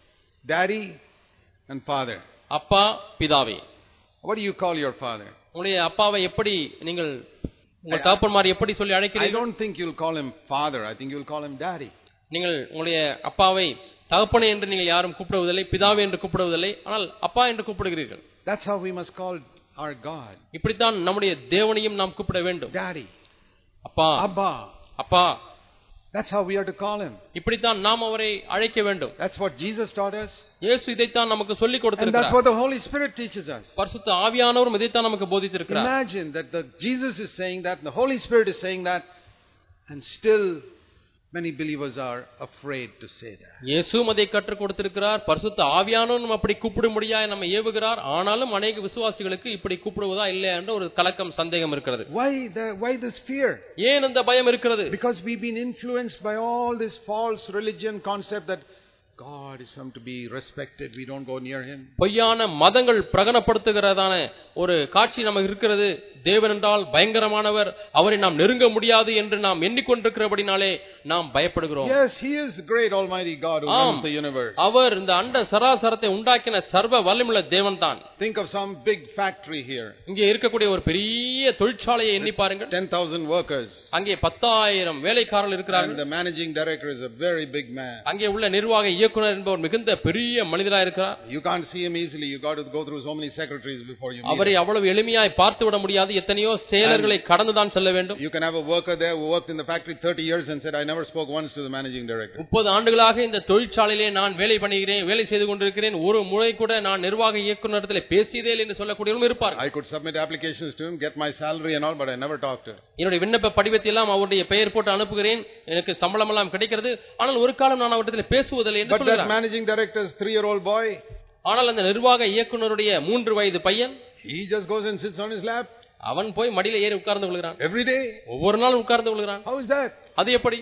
Daddy and Father. அப்பா, பிதாவே. What do you call your father? உங்களுடைய அப்பாவை எப்படி நீங்கள் உங்கள் தகப்பன்மார் எப்படி சொல்லி அழைக்கிறீர்கள்? I don't think you'll call him father. I think you'll call him daddy. நீங்கள் உங்களுடைய அப்பாவை தகப்பனே என்று நீங்கள் யாரும் கூப்பிடுவதில்லை, பிதாவே என்று கூப்பிடுவதில்லை, ஆனால் அப்பா என்று கூப்பிடுகிறீர்கள். That's how we must call our God. இப்படித்தான் நம்முடைய தேவனையும் நாம் கூப்பிட வேண்டும். Daddy. அப்பா. Abba. அப்பா. That's how we are to call him. இப்படித்தான் நாம் அவரை அழைக்க வேண்டும். That's what Jesus taught us. இயேசு இதைத்தான் நமக்கு சொல்லிக் கொடுத்திருக்கிறார். And that's what the Holy Spirit teaches us. பரிசுத்த ஆவியானவரும் இதைத்தான் நமக்கு போதித்திருக்கிறார். Imagine that Jesus is saying that and the Holy Spirit is saying that, and still many believers are afraid to say that. இயேசுவும் அதை கற்றுக் கொடுத்திருக்கிறார், பரிசுத்த ஆவியானவரும் அப்படி கூப்பிடும்படியாய் நம்ம ஏவுகிறார். ஆனாலும் அநேக விசுவாசிகளுக்கு இப்படி கூப்பிடுவதா இல்லையா என்ற ஒரு கலக்கம், சந்தேகம் இருக்கிறது. Why this fear? ஏன் அந்த பயம் இருக்கிறது? Because we've been influenced by all this false religion concept that God is some to be respected, we don't go near him. பொய்யான மதங்கள் பிரகடனப்படுத்துகிறதான ஒரு காட்சி நமக்கு இருக்கிறது. தேவன் என்றால் பயங்கரமானவர், அவரை நாம் நெருங்க முடியாது என்று நாம் எண்ணிக்கொண்டிருக்கிறபடினாலே நாம் பயப்படுகிறோம். Yes, he is the great almighty God who runs the universe. அவர் இந்த அண்ட சராசரத்தை உண்டாக்கின சர்வ வல்லமையுள்ள தேவன் தான். Think of some big factory here. இங்கே இருக்கக்கூடிய ஒரு பெரிய தொழிற்சாலையை எண்ணி பாருங்கள். 10,000 workers. அங்கே 10,000 வேலைக்காரர்கள் இருக்கிறார்கள். And the managing director is a very big man. அங்கே உள்ள நிர்வாக இயக்குனர் என்பவர் மிகுந்த பெரிய மனிதராக இருக்கிறார். You can't see him easily. You got to go through so many secretaries before you meet him. அவரை அவ்வளவு எளிமையாய் பார்த்து விட முடியாது. எத்தனையோ செயலர்களை கடந்து தான் செல்ல வேண்டும். You can have a worker there who worked in the factory 30 years and said I never spoke once to the managing director. 30 ஆண்டுகளாக இந்த தொழிற்சாலையிலே நான் வேலை பண்ணுகிறேன், வேலை செய்து கொண்டிருக்கிறேன், ஒரு முறை கூட நான் நிர்வாக இயக்குனரிடத்தில் பேசியதே இல்லை என்று சொல்லக்கூடியவரும் இருப்பார். I could submit applications to him, get my salary and all, but I never talked to him. என்னுடைய விண்ணப்ப படிவத்தை எல்லாம் அவருடைய பெயர் போட்டு அனுப்புகிறேன், எனக்கு சம்பளம் எல்லாம் கிடைக்கிறது, ஆனால் ஒரு காலம் நான் அவரிடத்தில் பேசுவதில்லை என்று சொல்கிறார். But that managing director's 3-year-old boy, ஆனால் அந்த நிர்வாக இயக்குனருடைய 3 வயது பையன், he just goes and sits on his lap. அவன் போய் மடியில ஏறி உட்கார்ந்து கொள்கிறான். Every day. ஒவ்வொரு நாளும் உட்கார்ந்து கொள்கிறான். How is that? அது எப்படி?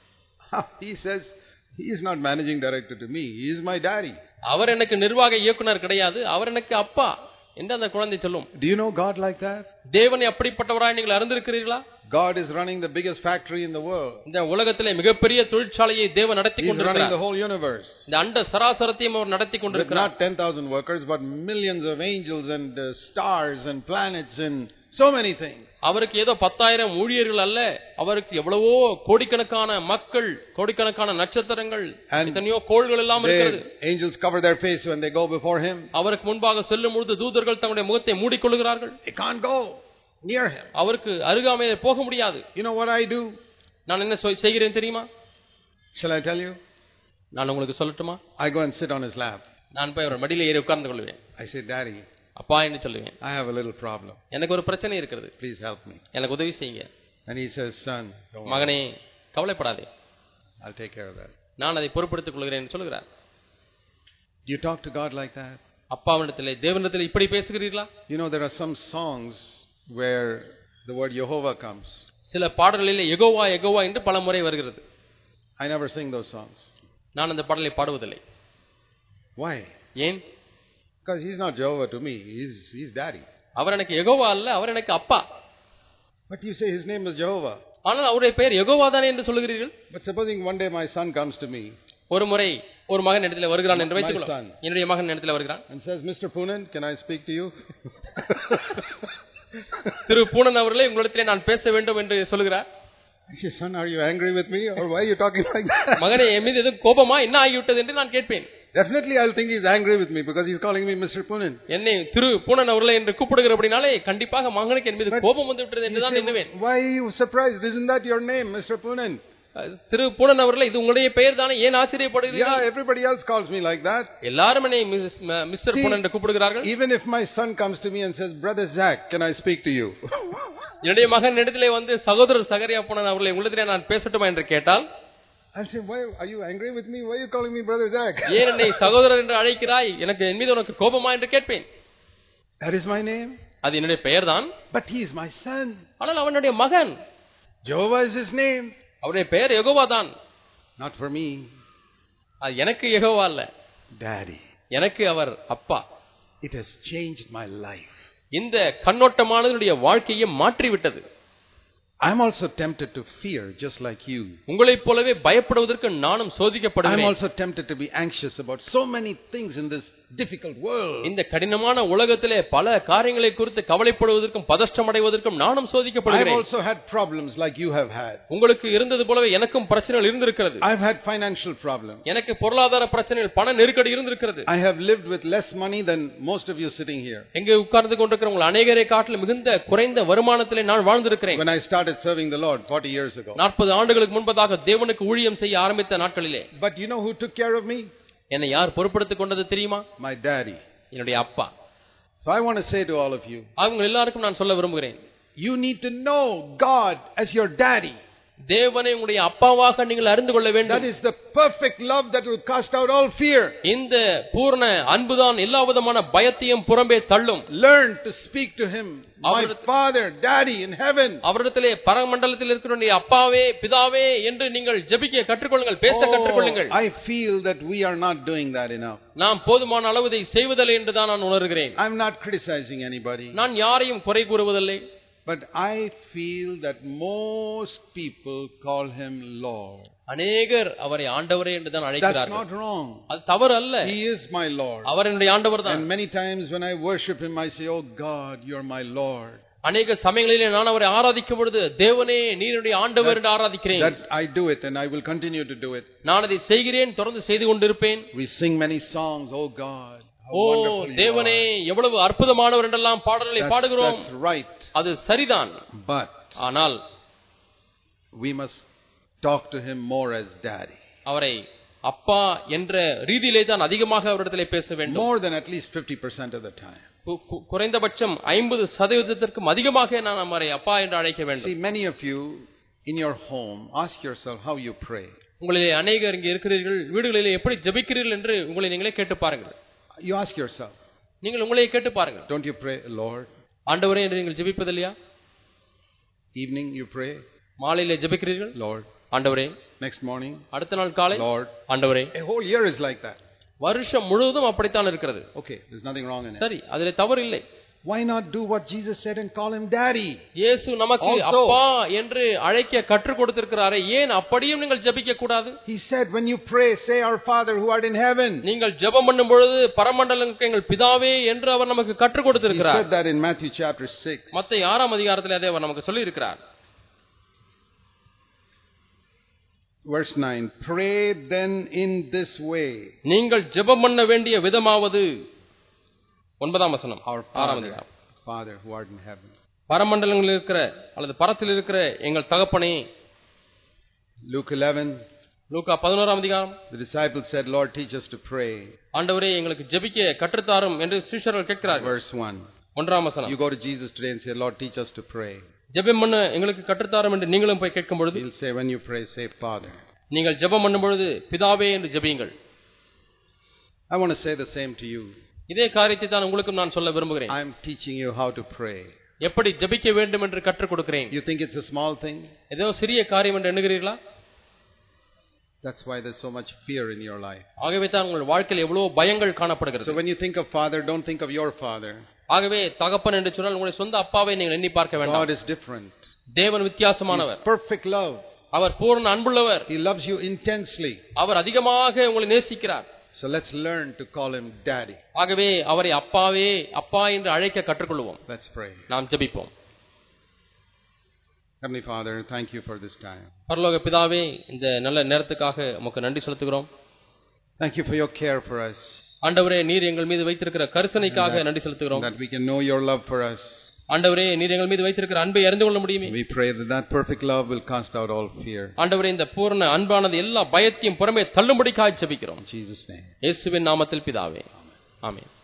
He says he is not managing director to me, he is my daddy. அவர் எனக்கு நிர்வாக இயக்குனர் கிடையாது, அவர் எனக்கு அப்பா என்று அந்த குழந்தை சொல்லும். Do you know God like that? தேவனை அப்படிப்பட்டவராய் நீங்கள் அறிந்திருக்கிறீர்களா? God is running the biggest factory in the world. இந்த உலகத்திலே மிகப்பெரிய தொழிற்சாலையை தேவன் நடத்தி He is running கொண்டிருக்கிறார். the whole universe. இந்த அண்ட சராசரத்தையும் அவர் நடத்தி With கொண்டிருக்கிறார். not 10,000 workers, but millions of angels and stars and planets and so many things. அவருக்கு ஏதோ 10,000 ஊழியர்கள் அல்ல, அவருக்கு எவ்வளவோ கோடிக்கணக்கான மக்கள், கோடிக்கணக்கான நட்சத்திரங்கள், எத்தனையோ கோள்கள் எல்லாம் இருக்கிறது. Angels cover their face when they go before him. அவருக்கு முன்பாக செல்லும் பொழுது தூதர்கள் தங்களுடைய முகத்தை மூடிக்கொள்கிறார்கள். They can't go near him. அவருக்கு அருகாமையிலே போக முடியாது. You know what I do? நான் என்ன செய்கிறேன் தெரியுமா? Shall I tell you? நான் உங்களுக்கு சொல்லட்டுமா? I go and sit on his lap. நான் போய் அவர் மடியில ஏறி உட்கார்ந்து கொள்வேன். I say, Daddy, அப்பா என்று சொல்லுவேன். I have a little problem. எனக்கு ஒரு பிரச்சனை இருக்கிறது. Please help me. எனக்கு உதவி செய்யுங்க. And he says, Son, மகனே கவலைப்படாதே, I'll take care of that. நான் அதை பொறுப்படுத்திக் கொள்கிறேன் என்று சொல்கிறார். Do you talk to God like that? அப்பாவிடத்திலே தேவனிடத்திலே இப்படி பேசுகிறீர்களா? You know, there are some songs where the word Jehovah comes. சில பாடல்களிலே யெகோவா யெகோவா என்று பல முறை வருகிறது. I never sing those songs. நான் அந்த பாடலை பாடுவதில்லை. Why? ஏன்? Because he's not Jehovah to me. He's Daddy. அவர் எனக்கு யெகோவா அல்ல, அவர் எனக்கு அப்பா. But you say his name is Jehovah. ஆனால் அவருடைய பெயர் யெகோவா தானே என்று சொல்கிறீர்கள். But supposing one day my son comes to me. ஒரு முறை ஒரு மகன் இடத்திலே வருகிறான் என்று வைத்துக்கொள்வோம். என்னுடைய மகன் இடத்திலே வருகிறான். And says, Mr. Poonen, can I speak to you? திரு பூனன் அவர்களே, உங்களிடத்திலே நான் பேச வேண்டும் என்று சொல்கிறார். I say, son, are you angry with me or why are you talking like that? மகனே, என் மீது எதுவும் கோபமா, என்ன ஆகிவிட்டது என்று நான் கேட்பேன். Definitely I'll think he's angry with me because he's calling me Mr. Poonen. என்னை திரு பூனன் அவர்களே என்று கூப்பிடுகிறபடினாலே கண்டிப்பாக மகனுக்கு என் மீது கோபம் வந்து விட்டது என்று தான் எண்ணுவேன். Why are you surprised? Isn't that your name, Mr. Poonen? திரு பூனன் அவர்களே, இது உங்களுடைய பெயர் தானே, ஏன் ஆச்சரியப்படுகிறீர்கள்? Yeah, everybody else calls me like that. எல்லாரும் என்னை மிஸ்டர் பூனன் என்று கூப்பிடுகிறார்கள். Even if my son comes to me and says, Brother Zach, can I speak to you? என்னுடைய மகன் இடத்திலே வந்து சகோதரர் சகரியா பூனன் அவர்களே, உங்களிடத்திலே நான் பேசட்டுமா என்று கேட்டால், I'll say, why are you angry with me? Why are you calling me Brother Zach? ஏன் என்னை சகோதரர் என்று அழைக்கிறாய்? எனக்கு என் மீது உனக்கு கோபமா என்று கேட்பேன். That is my name. அது என்னுடைய பெயர் தான். But he is my son. ஆனால் அவனுடைய மகன். Jehovah is his name. அவருடைய பெயர் யெகோவா தான். Not for me. அது எனக்கு யெகோவா அல்ல, Daddy. எனக்கு அவர் அப்பா. It has changed my life. இந்த கண்ணோட்டமானதுடைய வாழ்க்கையை மாற்றி விட்டது. I am also tempted to fear just like you. உங்களைப் போலவே பயப்படுவதற்கு நானும் I am சோதிக்கப்படுகிறேன். also tempted to be anxious about so many things in this difficult world. இந்த கடினமான உலகத்திலே பல காரியங்களை குறித்து கவலைப்படுவதற்கும் பதஷ்டமடைவதற்கும் நானும் I have சோதிக்கப்படுகிறேன். also had problems like you have had. உங்களுக்கு இருந்தது போலவே எனக்கும் பிரச்சனைகள் இருந்திருக்கிறது. I have had financial problems. எனக்கு பொருளாதார பிரச்சனைகள், பண நெருக்கடி இருந்திருக்கிறது. I have lived with less money than most of you sitting here. எங்கே உட்கார்ந்து கொண்டிருக்கிற உங்கள் அநேகரை காட்டிலும் மிகுந்த குறைந்த வருமானத்திலே நான் வாழ்ந்திருக்கிறேன். When I started serving the Lord 40 years ago. 40 ஆண்டுகளுக்கு முன்பதாக தேவனுக்கு ஊழியம் செய்ய ஆரம்பித்த நாட்களிலே, But you know who took care of me? என்னை யார் பொறுப்படுத்திக் கொண்டது தெரியுமா? My daddy. என்னுடைய அப்பா. So I want to say to all of you, அவங்க எல்லாருக்கும் நான் சொல்ல விரும்புகிறேன், you need to know God as your daddy. தேவனை உங்களுடைய அப்பாவாக நீங்கள் அறிந்து கொள்ள வேண்டும். That is the perfect love that will cast out all fear. இந்த பூரண அன்புதான் எல்லா விதமான பயத்தையும் புறம்பே தள்ளும். Learn to speak to him, my father, daddy in heaven. அவரிடத்திலே பரமண்டலத்தில் இருக்கிற அப்பாவே பிதாவே என்று நீங்கள் ஜெபிக்க கற்றுக்கொள்ளுங்கள், பேச கற்றுக்கொள்ளுங்கள். I feel that we are not doing that enough. நாம் போதுமான அளவு இதை செய்வதில்லை என்று தான் நான் உணர்கிறேன். I'm not criticizing anybody. நான் யாரையும் குறை கூறுவதில்லை. But I feel that most people call him Lord. அநேகர் அவரை ஆண்டவரே என்று தான் அழைக்கிறார்கள். That's not wrong. அது தவறு அல்ல. He is my Lord. அவர் என்னுடைய ஆண்டவர் தான். And many times when I worship him, I say, oh God, you are my Lord. அநேக சமயங்களிலே நான் அவரை ஆராதிக்கும் பொழுது, தேவனே நீர் என்னுடைய ஆண்டவர் என்று ஆராதிக்கிறேன். That I do it and I will continue to do it. நான் அதை செய்கிறேன், தொடர்ந்து செய்து கொண்டிருப்பேன். We sing many songs, oh God. ஓ தேவனே எவ்வளவு அற்புதமானவர் என்றெல்லாம் பாடல்களை பாடுகிறோம். That's right. அது சரிதான். But ஆனால் we must talk to him more as daddy. அவரை அப்பா என்ற ரீதியிலே தான் அதிகமாக அவரிடத்திலே பேச வேண்டும். More than at least 50% of the time. குறைந்தபட்சம் 50% அதிகமாக நான் அவரை அப்பா என்று அழைக்க வேண்டும். See, many of you in your home, ask yourself how you pray. உங்களிலே அநேகர் இங்கே இருக்கிறீர்கள், வீடுகளிலே எப்படி ஜெபிக்கிறீர்கள் என்று உங்களை நீங்களே கேட்டு பாருங்கள். You ask yourself. நீங்கள் உங்களை கேட்டு பாருங்கள். Don't you pray, Lord? ஆண்டவரே என்று நீங்கள் ஜெபிப்பதில்லையா? Evening you pray, மாலையிலே ஜெபிக்கிறீர்கள், Lord. ஆண்டவரே. Next morning, அடுத்த நாள் காலை, Lord. ஆண்டவரே. A whole year is like that. வருஷம் முழுவதும் அப்படித்தான் இருக்கிறது. Okay, there's nothing wrong in it. சரி, அதிலே தவறு இல்லை. Why not do what Jesus said and call him daddy? இயேசு நமக்கு அப்பா என்று அழைக்க கற்றுக் கொடுத்திருக்கிறாரே, ஏன் அப்படியும் நீங்கள் ஜெபிக்க கூடாது? He said, when you pray, say, our Father who art in heaven. நீங்கள் ஜெபம் பண்ணும் பொழுது பரமண்டலங்களுக்கு எங்கள் பிதாவே என்று அவர் நமக்கு கற்றுக் He கொடுத்திருக்கிறார். said that in Matthew chapter 6. மத்தேயு 6ஆம் அதிகாரத்திலே அதை அவர் நமக்கு சொல்லி இருக்கிறார். Verse 9, pray then in this way. நீங்கள் ஜெபம் பண்ண வேண்டிய விதமாவது 9ஆம் வசனம். Our 6ஆம் அதிகாரம். Father who art in heaven. பரமண்டலங்களில் இருக்கிற அல்லது பரத்தில் இருக்கிற எங்கள் தகப்பனே. Luke 11. லூக்கா 11ஆம் அதிகாரம். The disciples said, Lord, teach us to pray. ஆண்டவரே எங்களுக்கு ஜெபிக்க கற்றுத்தாரும் என்று சீஷர்கள் கேட்கிறார்கள். Verse 1. 1ஆம் வசனம். You go to Jesus today and say, Lord, teach us to pray. ஜெபம் பண்ண எங்களுக்கு கற்றுத்தாரும் என்று நீங்களும் போய் கேட்கும் பொழுது He'll say, when you pray, say, Father. நீங்கள் ஜெபம் பண்ணும் பொழுது பிதாவே என்று ஜெபியுங்கள். I want to say the same to you. இதே காரியத்தை தான் உங்களுக்கும் நான் சொல்ல விரும்புகிறேன். I am teaching you how to pray. எப்படி ஜெபிக்க வேண்டும் என்று கற்றுக் கொடுக்கிறேன். You think it's a small thing? ஏதோ சிறிய காரியம் என்று எண்ணுகிறீர்களா? That's why there's so much fear in your life. ஆகவே தான் உங்கள் வாழ்க்கையில் எவ்வளவு பயங்கள் காணப்படுகிறது. So when you think of Father, don't think of your father. ஆகவே தகப்பன் என்று சொன்னால் உங்களுடைய சொந்த அப்பாவை நீங்கள் எண்ணி பார்க்க வேண்டாம். God is different. தேவன் வித்தியாசமானவர். Perfect love. அவர் பூரண அன்புள்ளவர். He loves you intensely. அவர் அதிகமாக உங்களை நேசிக்கிறார். So let's learn to call him daddy. ஆகவே அவரை அப்பாவே அப்பா என்று அழைக்க கற்றுக்கொள்வோம். Let's pray. நாம் ஜெபிப்போம். Heavenly Father, thank you for this time. பரலோக பிதாவே, இந்த நல்ல நேரத்துக்காக உமக்கு நன்றி செலுத்துகிறோம். Thank you for your care for us. ஆண்டவரே, நீர் எங்கள் மீது வைத்திருக்கிற கரிசனைக்காக நன்றி செலுத்துகிறோம். That we can know your love for us. ஆண்டவரே, நீர் எங்கள் மீது வைத்திருக்கிற அன்பை அறிந்து கொள்ள முடியுமே. We pray that that perfect love will cast out all fear. ஆண்டவரே, இந்த பூரண அன்பானது எல்லா பயத்தையும் புறமே தள்ளும்படிக்காக ஜெபிக்கிறோம். In Jesus' name. இயேசுவின் நாமத்தில் பிதாவே. ஆமென்.